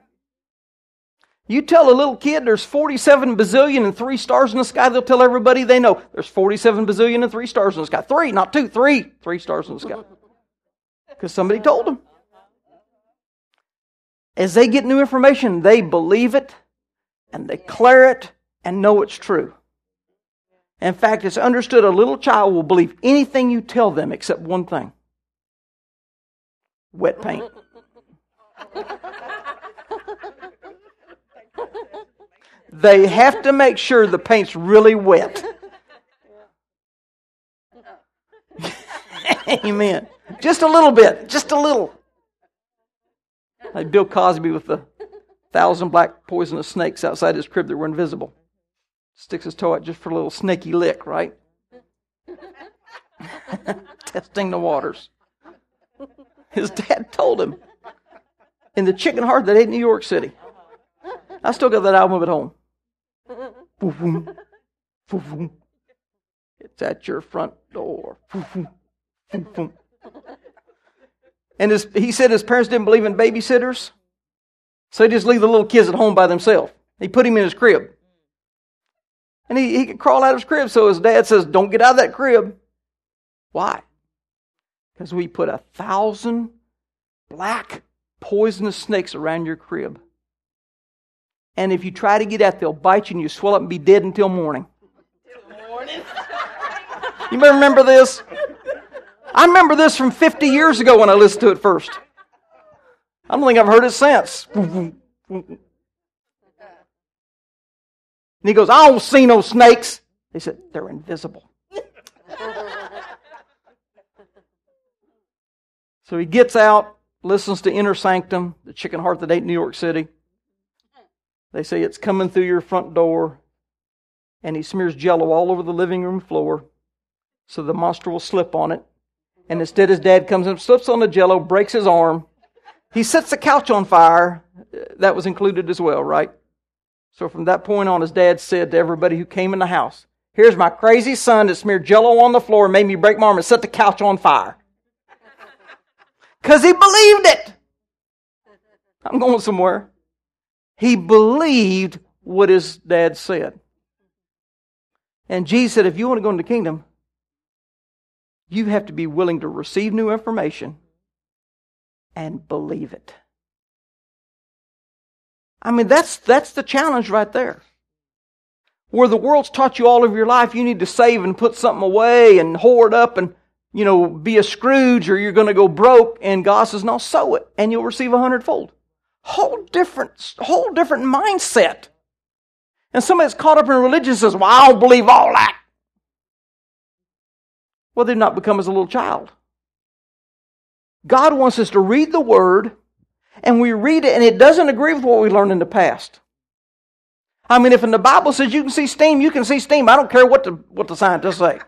You tell a little kid there's 47 bazillion and 3 stars in the sky, they'll tell everybody they know. There's 47 bazillion and 3 stars in the sky. 3, not 2, 3. 3 stars in the sky. Because somebody told them. As they get new information, they believe it and declare it and know it's true. In fact, it's understood a little child will believe anything you tell them except one thing. Wet paint. They have to make sure the paint's really wet. Amen. Just a little bit. Just a little. Like Bill Cosby with the 1,000 black poisonous snakes outside his crib that were invisible. Sticks his toe out just for a little snaky lick, right? Testing the waters. His dad told him. In the chicken heart that ate New York City. I still got that album at home. It's at your front door. And he said his parents didn't believe in babysitters, so he just leave the little kids at home by themselves. He put him in his crib. And he could crawl out of his crib. So his dad says, don't get out of that crib. Why? Because we put 1,000 black poisonous snakes around your crib. And if you try to get out, they'll bite you and you swell up and be dead until morning. You may remember this? I remember this from 50 years ago when I listened to it first. I don't think I've heard it since. And he goes, I don't see no snakes. They said, they're invisible. So he gets out, listens to Inner Sanctum, the chicken heart that ate New York City. They say it's coming through your front door. And he smears Jell-O all over the living room floor so the monster will slip on it. And instead his dad comes and slips on the Jell-O, breaks his arm. He sets the couch on fire. That was included as well, right? So from that point on, his dad said to everybody who came in the house, here's my crazy son that smeared Jell-O on the floor and made me break my arm and set the couch on fire. Because he believed it. I'm going somewhere. He believed what his dad said. And Jesus said, if you want to go into the kingdom, you have to be willing to receive new information and believe it. I mean, that's the challenge right there. Where the world's taught you all of your life, you need to save and put something away and hoard up and, be a Scrooge or you're going to go broke. And God says, no, sow it and you'll receive 100-fold. Whole different mindset. And somebody that's caught up in religion says, well, I don't believe all that. Well, they've not become as a little child. God wants us to read the Word, and we read it, and it doesn't agree with what we learned in the past. I mean, if in the Bible says you can see steam, you can see steam. I don't care what the scientists say.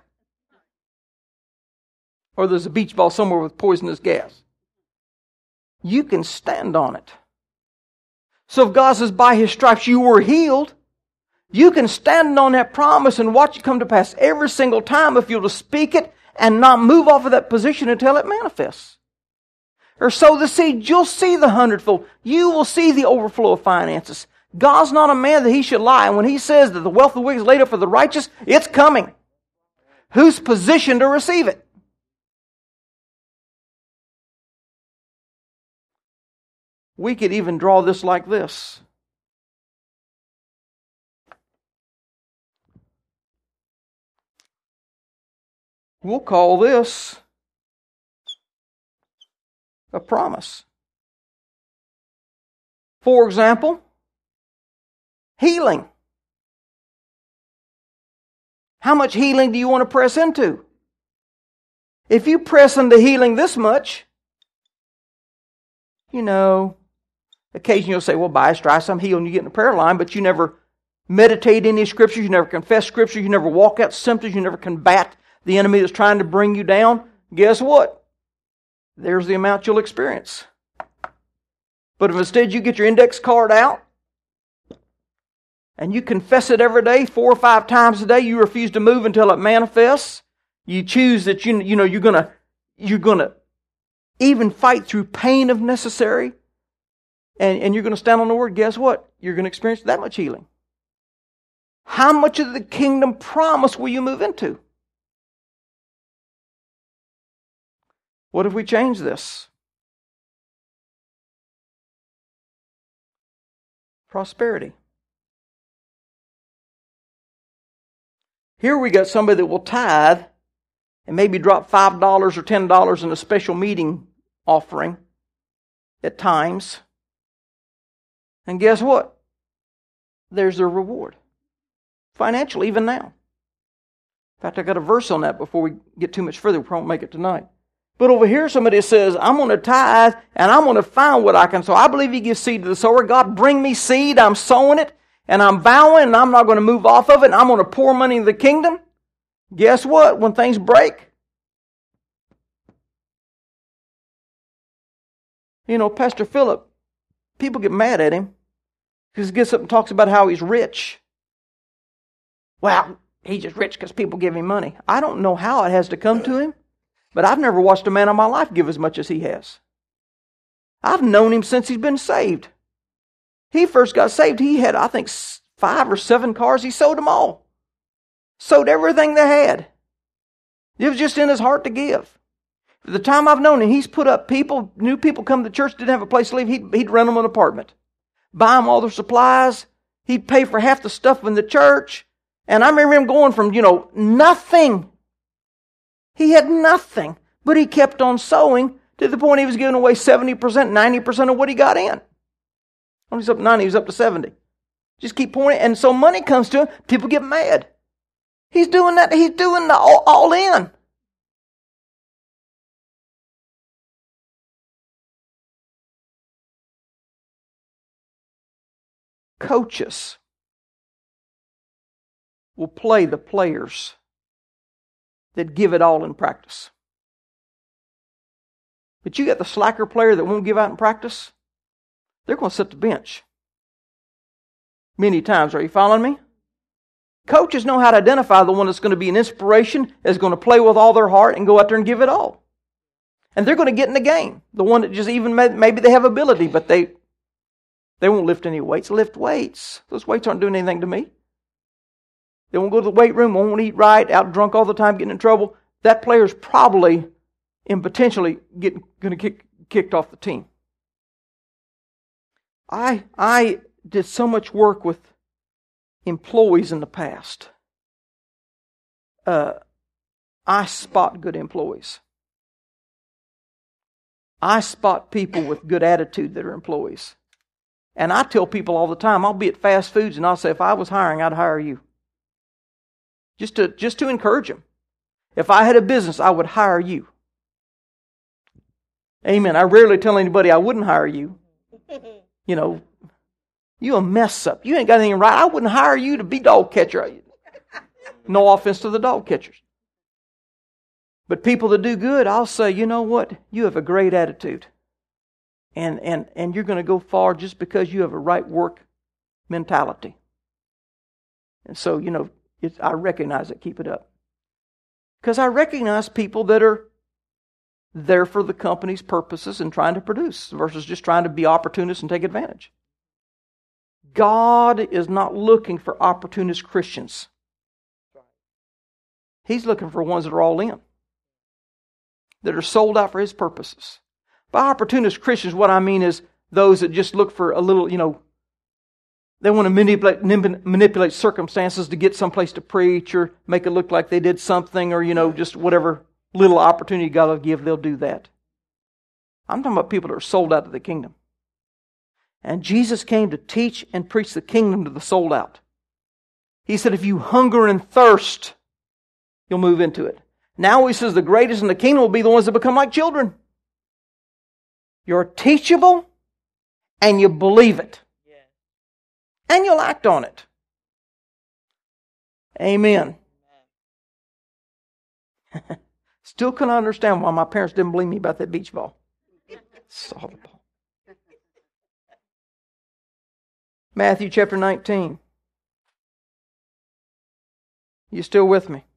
Or there's a beach ball somewhere with poisonous gas. You can stand on it. So if God says by His stripes you were healed, you can stand on that promise and watch it come to pass every single time if you'll just speak it and not move off of that position until it manifests. Or sow the seed, you'll see the 100-fold. You will see the overflow of finances. God's not a man that He should lie. And when He says that the wealth of the wicked is laid up for the righteous, it's coming. Who's positioned to receive it? We could even draw this like this. We'll call this a promise. For example, healing. How much healing do you want to press into? If you press into healing this much, occasionally you'll say, well, by His stripes I'm healed, and you get in the prayer line, but you never meditate any scriptures, you never confess scripture, you never walk out symptoms, you never combat the enemy that's trying to bring you down. Guess what? There's the amount you'll experience. But if instead you get your index card out and you confess it every day, 4 or 5 times a day, you refuse to move until it manifests. You choose that you're gonna even fight through pain if necessary, and you're gonna stand on the Word. Guess what? You're gonna experience that much healing. How much of the kingdom promise will you move into? What if we change this? Prosperity. Here we got somebody that will tithe and maybe drop $5 or $10 in a special meeting offering at times. And guess what? There's their reward. Financially, even now. In fact, I got a verse on that before we get too much further. We won't make it tonight. But over here, somebody says, I'm going to tithe and I'm going to find what I can sow. I believe He gives seed to the sower. God, bring me seed. I'm sowing it and I'm vowing and I'm not going to move off of it. And I'm going to pour money into the kingdom. Guess what? When things break, Pastor Philip, people get mad at him because he gets up and talks about how he's rich. Well, he's just rich because people give him money. I don't know how it has to come to him. But I've never watched a man in my life give as much as he has. I've known him since he's been saved. He first got saved. He had, I think, 5 or 7 cars. He sold them all. sold everything they had. It was just in his heart to give. For the time I've known him, he's put up people, new people come to church, didn't have a place to live, he'd rent them an apartment. Buy them all their supplies. He'd pay for half the stuff in the church. And I remember him going from, nothing. He had nothing. But he kept on sowing to the point he was giving away 70%, 90% of what he got in. When he's up to 90, he was up to 70. Just keep pouring it. And so money comes to him, people get mad. He's doing that. He's doing the all in. Coaches will play the players that give it all in practice. But you got the slacker player that won't give out in practice, they're going to sit the bench. Many times. Are you following me? Coaches know how to identify the one that's going to be an inspiration, is going to play with all their heart and go out there and give it all. And they're going to get in the game. The one that just even maybe they have ability, but they won't lift any weights. Lift weights. Those weights aren't doing anything to me. They won't go to the weight room, won't eat right, out drunk all the time, getting in trouble. That player's probably and potentially going to get kicked off the team. I did so much work with employees in the past. I spot good employees. I spot people with good attitude that are employees. And I tell people all the time, I'll be at fast foods and I'll say, if I was hiring, I'd hire you. Just to encourage them. If I had a business, I would hire you. Amen. I rarely tell anybody I wouldn't hire you. You a mess up. You ain't got anything right. I wouldn't hire you to be dog catcher. No offense to the dog catchers. But people that do good, I'll say, you know what? You have a great attitude. And you're going to go far just because you have a right work mentality. And so, I recognize it. Keep it up. Because I recognize people that are there for the company's purposes and trying to produce versus just trying to be opportunists and take advantage. God is not looking for opportunist Christians. He's looking for ones that are all in. That are sold out for His purposes. By opportunist Christians, what I mean is those that just look for a little, they want to manipulate circumstances to get someplace to preach or make it look like they did something or, just whatever little opportunity God will give, they'll do that. I'm talking about people that are sold out to the kingdom. And Jesus came to teach and preach the kingdom to the sold out. He said, if you hunger and thirst, you'll move into it. Now He says the greatest in the kingdom will be the ones that become like children. You're teachable and you believe it. And you'll act on it. Amen. Still couldn't understand why my parents didn't believe me about that beach ball. Saw the ball. Matthew chapter 19. You still with me?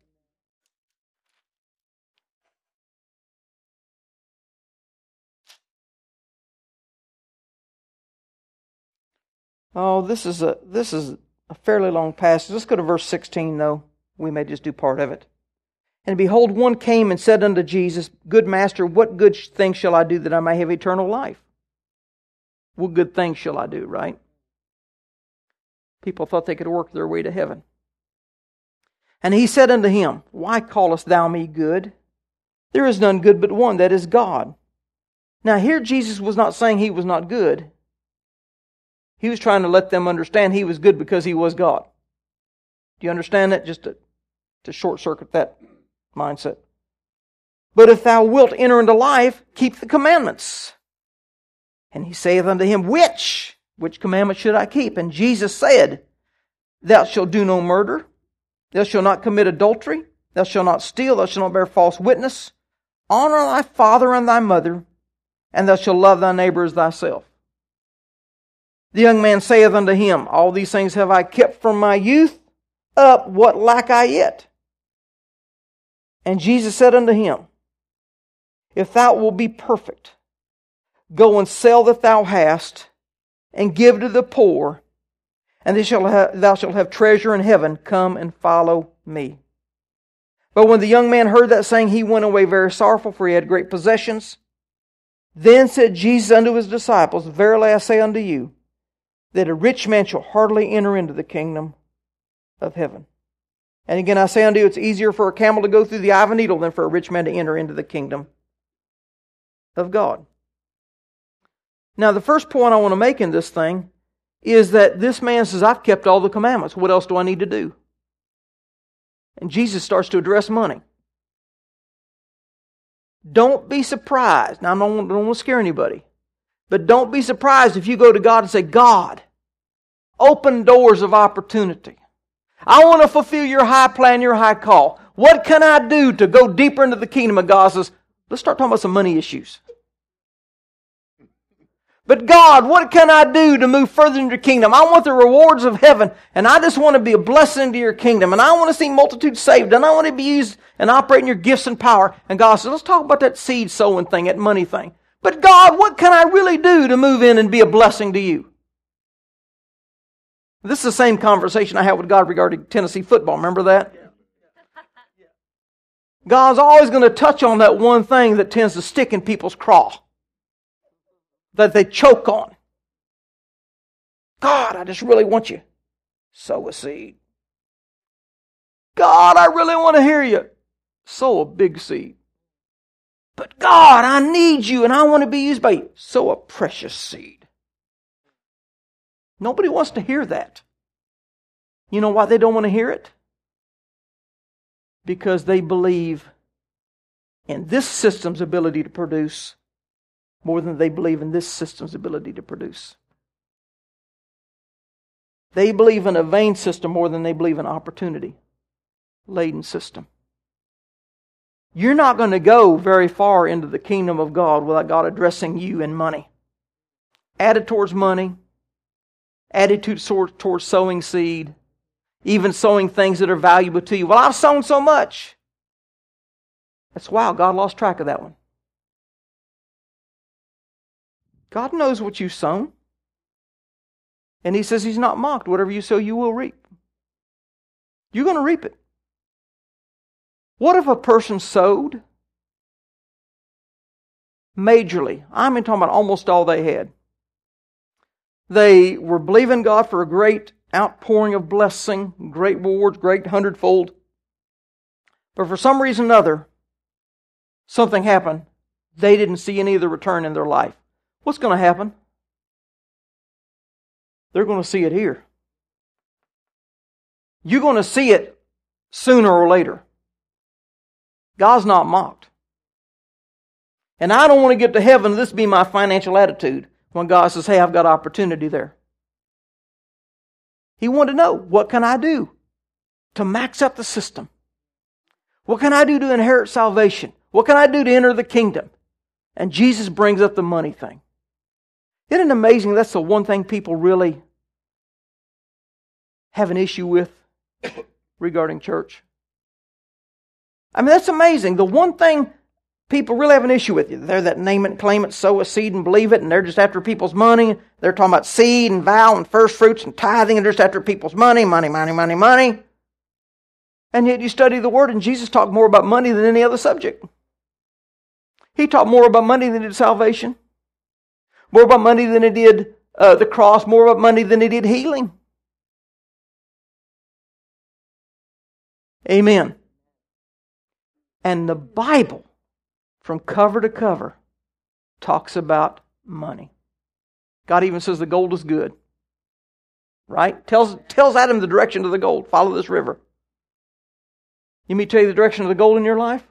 Oh, this is a fairly long passage. Let's go to verse 16, though. We may just do part of it. And behold, one came and said unto Jesus, Good Master, what good thing shall I do that I may have eternal life? What good things shall I do, right? People thought they could work their way to heaven. And He said unto him, Why callest thou me good? There is none good but one, that is God. Now here Jesus was not saying He was not good. He was trying to let them understand He was good because He was God. Do you understand that? Just to short circuit that mindset. But if thou wilt enter into life, keep the commandments. And He saith unto him, Which commandment should I keep? And Jesus said, Thou shalt do no murder. Thou shalt not commit adultery. Thou shalt not steal. Thou shalt not bear false witness. Honor thy father and thy mother. And thou shalt love thy neighbor as thyself. The young man saith unto him, All these things have I kept from my youth up. What lack I yet? And Jesus said unto him, If thou wilt be perfect, go and sell that thou hast, and give to the poor, and thou shalt have treasure in heaven. Come and follow me. But when the young man heard that saying, he went away very sorrowful, for he had great possessions. Then said Jesus unto his disciples, Verily I say unto you, that a rich man shall hardly enter into the kingdom of heaven. And again I say unto you, it's easier for a camel to go through the eye of a needle than for a rich man to enter into the kingdom of God. Now the first point I want to make in this thing is that this man says, I've kept all the commandments. What else do I need to do? And Jesus starts to address money. Don't be surprised. Now, I don't want to scare anybody. But don't be surprised if you go to God and say, God, open doors of opportunity. I want to fulfill your high plan, your high call. What can I do to go deeper into the kingdom of God? Says, let's start talking about some money issues. But God, what can I do to move further into your kingdom? I want the rewards of heaven, and I just want to be a blessing to your kingdom, and I want to see multitudes saved, and I want to be used and operate in your gifts and power. And God says, let's talk about that seed sowing thing, that money thing. But God, what can I really do to move in and be a blessing to you? This is the same conversation I had with God regarding Tennessee football. Remember that? God's always going to touch on that one thing that tends to stick in people's craw, that they choke on. God, I just really want you. Sow a seed. God, I really want to hear you. Sow a big seed. But God, I need you and I want to be used by you. Sow a precious seed. Nobody wants to hear that. You know why they don't want to hear it? Because they believe in this system's ability to produce more than they believe in this system's ability to produce. They believe in a vain system more than they believe in an opportunity-laden system. You're not going to go very far into the kingdom of God without God addressing you in money. Attitude towards money, attitude towards sowing seed, even sowing things that are valuable to you. Well, I've sown so much. That's wow, God lost track of that one. God knows what you've sown. And He says He's not mocked. Whatever you sow, you will reap. You're going to reap it. What if a person sowed majorly? I'm talking about almost all they had. They were believing God for a great outpouring of blessing, great rewards, great hundredfold. But for some reason or other, something happened. They didn't see any of the return in their life. What's going to happen? They're going to see it here. You're going to see it sooner or later. God's not mocked. And I don't want to get to heaven and this be my financial attitude when God says, hey, I've got opportunity there. He wanted to know, what can I do to max up the system? What can I do to inherit salvation? What can I do to enter the kingdom? And Jesus brings up the money thing. Isn't it amazing that's the one thing people really have an issue with regarding church? I mean, that's amazing. The one thing people really have an issue with, they're that name it, claim it, sow a seed and believe it, and they're just after people's money. They're talking about seed and vow and first fruits and tithing, and they're just after people's money, money, money, money, money. And yet you study the Word, and Jesus talked more about money than any other subject. He talked more about money than He did salvation. More about money than He did the cross. More about money than He did healing. Amen. And the Bible, from cover to cover, talks about money. God even says the gold is good. Right? Tells Adam the direction to the gold. Follow this river. You mean tell you the direction of the gold in your life?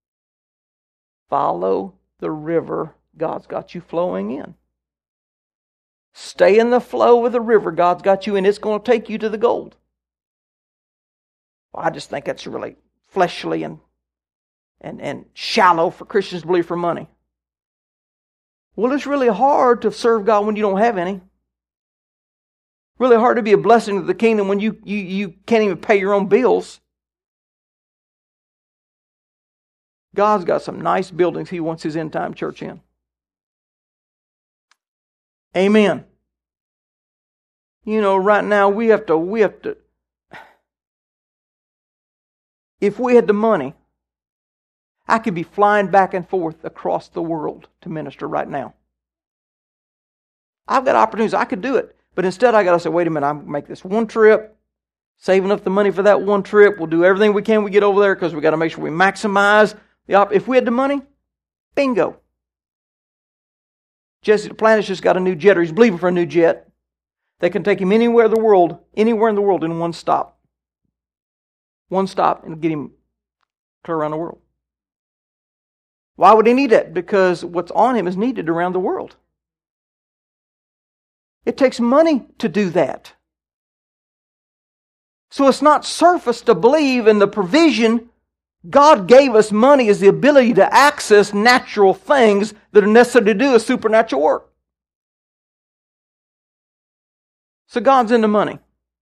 Follow the river God's got you flowing in. Stay in the flow of the river God's got you in. It's going to take you to the gold. Well, I just think that's really fleshly and shallow for Christians to believe for money. Well, it's really hard to serve God when you don't have any. Really hard to be a blessing to the kingdom when you can't even pay your own bills. God's got some nice buildings He wants His end-time church in. Amen. Right now we have to, if we had the money, I could be flying back and forth across the world to minister right now. I've got opportunities. I could do it. But instead I got to say, wait a minute, I'm make this one trip, saving up the money for that one trip. We'll do everything we can we get over there because we got to make sure we maximize if we had the money, bingo. Jesse Duplantis just got a new jet, or he's believing for a new jet. They can take him anywhere in the world in one stop. One stop and get him clear around the world. Why would he need that? Because what's on him is needed around the world. It takes money to do that. So it's not surface to believe in the provision. God gave us money as the ability to access natural things that are necessary to do a supernatural work. So God's into money.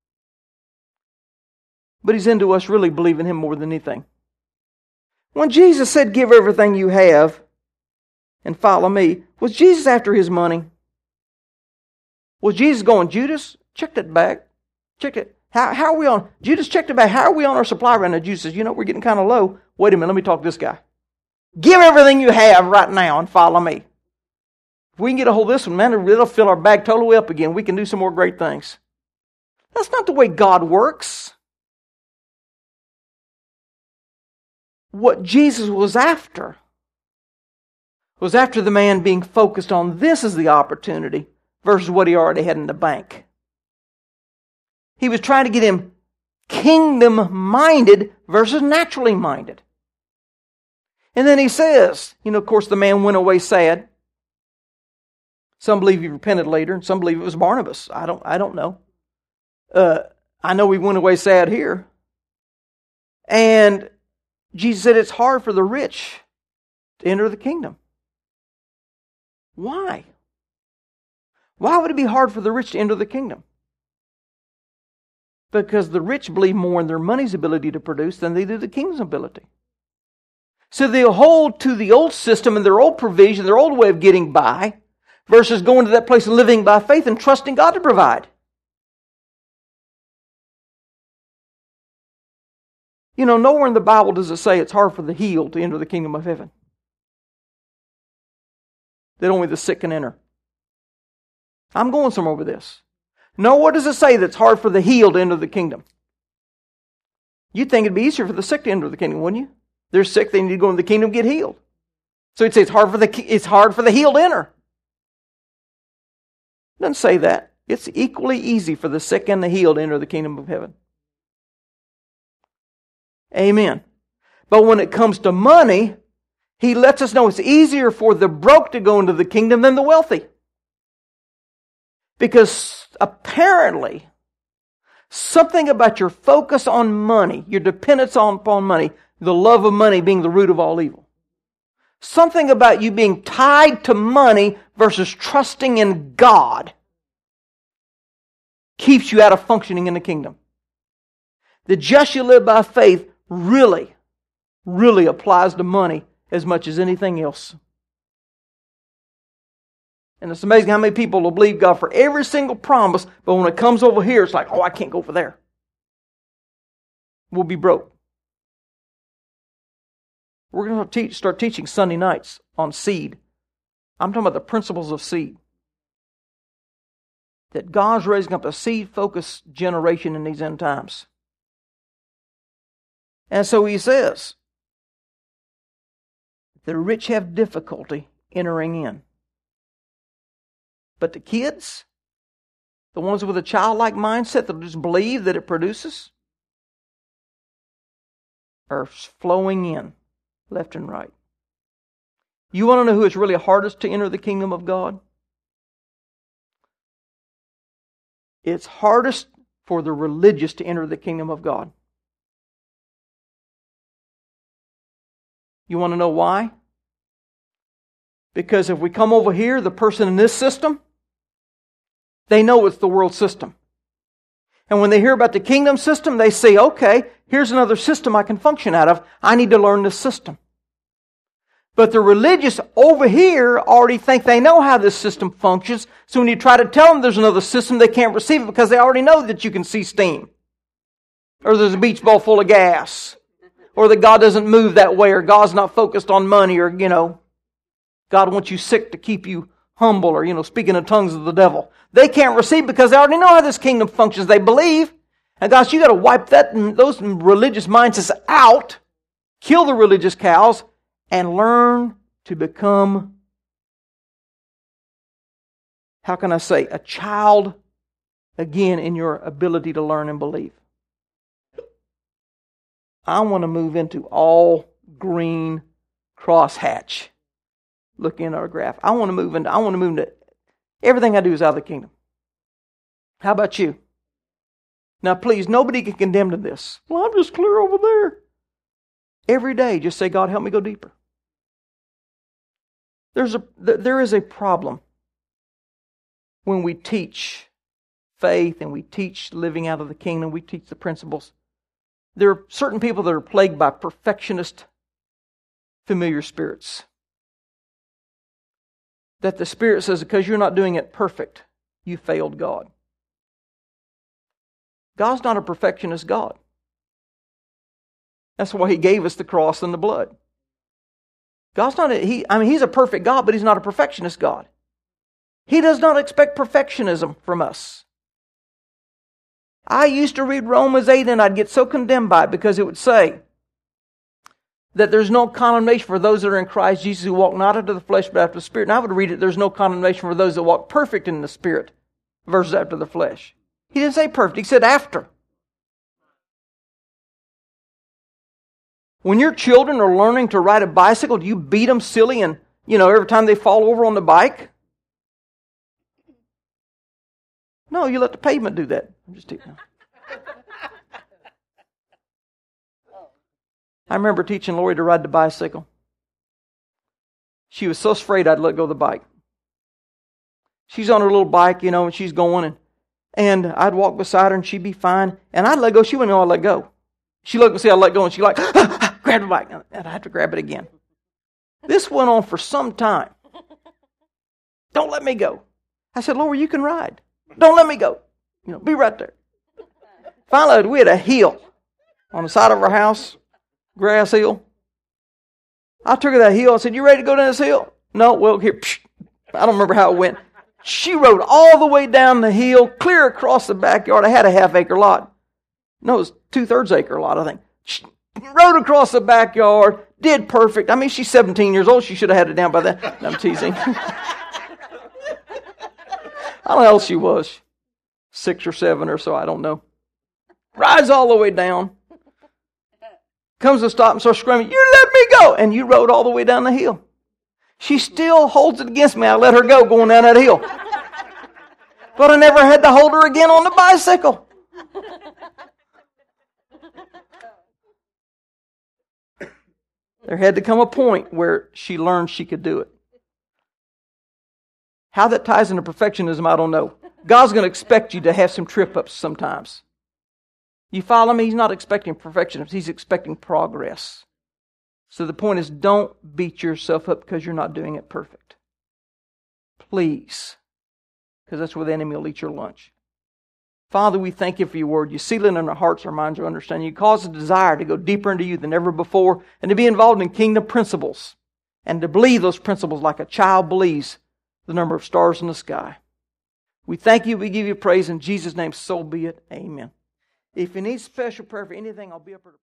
But He's into us really believing Him more than anything. When Jesus said, give everything you have and follow me, was Jesus after His money? Was Jesus going, Judas, check that bag. Check it. How are we on? Judas checked it back. How are we on our supply right now? Judas says, we're getting kind of low. Wait a minute, let me talk to this guy. Give everything you have right now and follow me. If we can get a hold of this one, man, it'll fill our bag totally up again. We can do some more great things. That's not the way God works. What Jesus was after the man being focused on this as the opportunity versus what he already had in the bank. He was trying to get him kingdom-minded versus naturally minded. And then he says, of course the man went away sad. Some believe he repented later, and some believe it was Barnabas. I don't know. I know he went away sad here. And Jesus said it's hard for the rich to enter the kingdom. Why? Why would it be hard for the rich to enter the kingdom? Because the rich believe more in their money's ability to produce than they do the kingdom's ability. So they'll hold to the old system and their old provision, their old way of getting by, versus going to that place and living by faith and trusting God to provide. Nowhere in the Bible does it say it's hard for the healed to enter the kingdom of heaven. That only the sick can enter. I'm going somewhere with this. Nowhere does it say that it's hard for the healed to enter the kingdom. You'd think it'd be easier for the sick to enter the kingdom, wouldn't you? They're sick, they need to go into the kingdom and get healed. So he'd say it's hard for the healed to enter. It doesn't say that. It's equally easy for the sick and the healed to enter the kingdom of heaven. Amen. But when it comes to money, he lets us know it's easier for the broke to go into the kingdom than the wealthy. Because apparently, something about your focus on money, your dependence upon money, the love of money being the root of all evil. Something about you being tied to money versus trusting in God keeps you out of functioning in the kingdom. The just you live by faith really applies to money as much as anything else. And it's amazing how many people will believe God for every single promise, but when it comes over here, it's like, I can't go over there. We'll be broke. We're going to start teaching Sunday nights on seed. I'm talking about the principles of seed. That God's raising up a seed-focused generation in these end times. And so He says, the rich have difficulty entering in. But the kids, the ones with a childlike mindset that just believe that it produces, are flowing in left and right. You want to know who is really hardest to enter the kingdom of God? It's hardest for the religious to enter the kingdom of God. You want to know why? Because if we come over here, the person in this system, they know it's the world system. And when they hear about the kingdom system, they say, okay, here's another system I can function out of. I need to learn this system. But the religious over here already think they know how this system functions. So when you try to tell them there's another system, they can't receive it because they already know that you can see steam. Or there's a beach ball full of gas. Or that God doesn't move that way. Or God's not focused on money. Or, God wants you sick to keep you humble. Or, speaking in tongues of the devil. They can't receive because they already know how this kingdom functions. They believe. And gosh, you got to wipe those religious mindsets out. Kill the religious cows. And learn to become, how can I say, a child again in your ability to learn and believe. I want to move into all green crosshatch. Look in our graph. I want to move into everything I do is out of the kingdom. How about you? Now please, nobody can condemn to this. Well, I'm just clear over there. Every day, just say, God, help me go deeper. There is a problem when we teach faith and we teach living out of the kingdom, we teach the principles. There are certain people that are plagued by perfectionist familiar spirits. That the Spirit says, because you're not doing it perfect, you failed God. God's not a perfectionist God. That's why He gave us the cross and the blood. God's not He's a perfect God, but He's not a perfectionist God. He does not expect perfectionism from us. I used to read Romans 8 and I'd get so condemned by it because it would say that there's no condemnation for those that are in Christ Jesus who walk not after the flesh but after the Spirit. And I would read it, there's no condemnation for those that walk perfect in the Spirit versus after the flesh. He didn't say perfect, He said after. When your children are learning to ride a bicycle, do you beat them silly and, every time they fall over on the bike? No, you let the pavement do that. I'm just teasing. I remember teaching Lori to ride the bicycle. She was so afraid I'd let go of the bike. She's on her little bike, and she's going, and I'd walk beside her and she'd be fine. And I'd let go. She wouldn't know I'd let go. She looked and see I let go, and she grabbed the bike, and I had to grab it again. This went on for some time. Don't let me go. I said, Lord, you can ride. Don't let me go. Be right there. Finally, we had a hill on the side of our house, grass hill. I took her that hill. I said, you ready to go down this hill? No, well, here. I don't remember how it went. She rode all the way down the hill, clear across the backyard. I had a half-acre lot. No, it was 2/3 acre lot, I think. She rode across the backyard, did perfect. She's 17 years old. She should have had it down by then. No, I'm teasing. I don't know how old she was. 6 or 7 or so, I don't know. Rides all the way down. Comes to stop and starts screaming, you let me go! And you rode all the way down the hill. She still holds it against me. I let her go going down that hill. But I never had to hold her again on the bicycle. There had to come a point where she learned she could do it. How that ties into perfectionism, I don't know. God's going to expect you to have some trip-ups sometimes. You follow me? He's not expecting perfection. He's expecting progress. So the point is, don't beat yourself up because you're not doing it perfect. Please. Because that's where the enemy will eat your lunch. Father, we thank you for your word. You seal it in our hearts, our minds, our understanding. You cause a desire to go deeper into you than ever before and to be involved in kingdom principles and to believe those principles like a child believes the number of stars in the sky. We thank you. We give you praise in Jesus' name. So be it. Amen. If you need special prayer for anything, I'll be up here.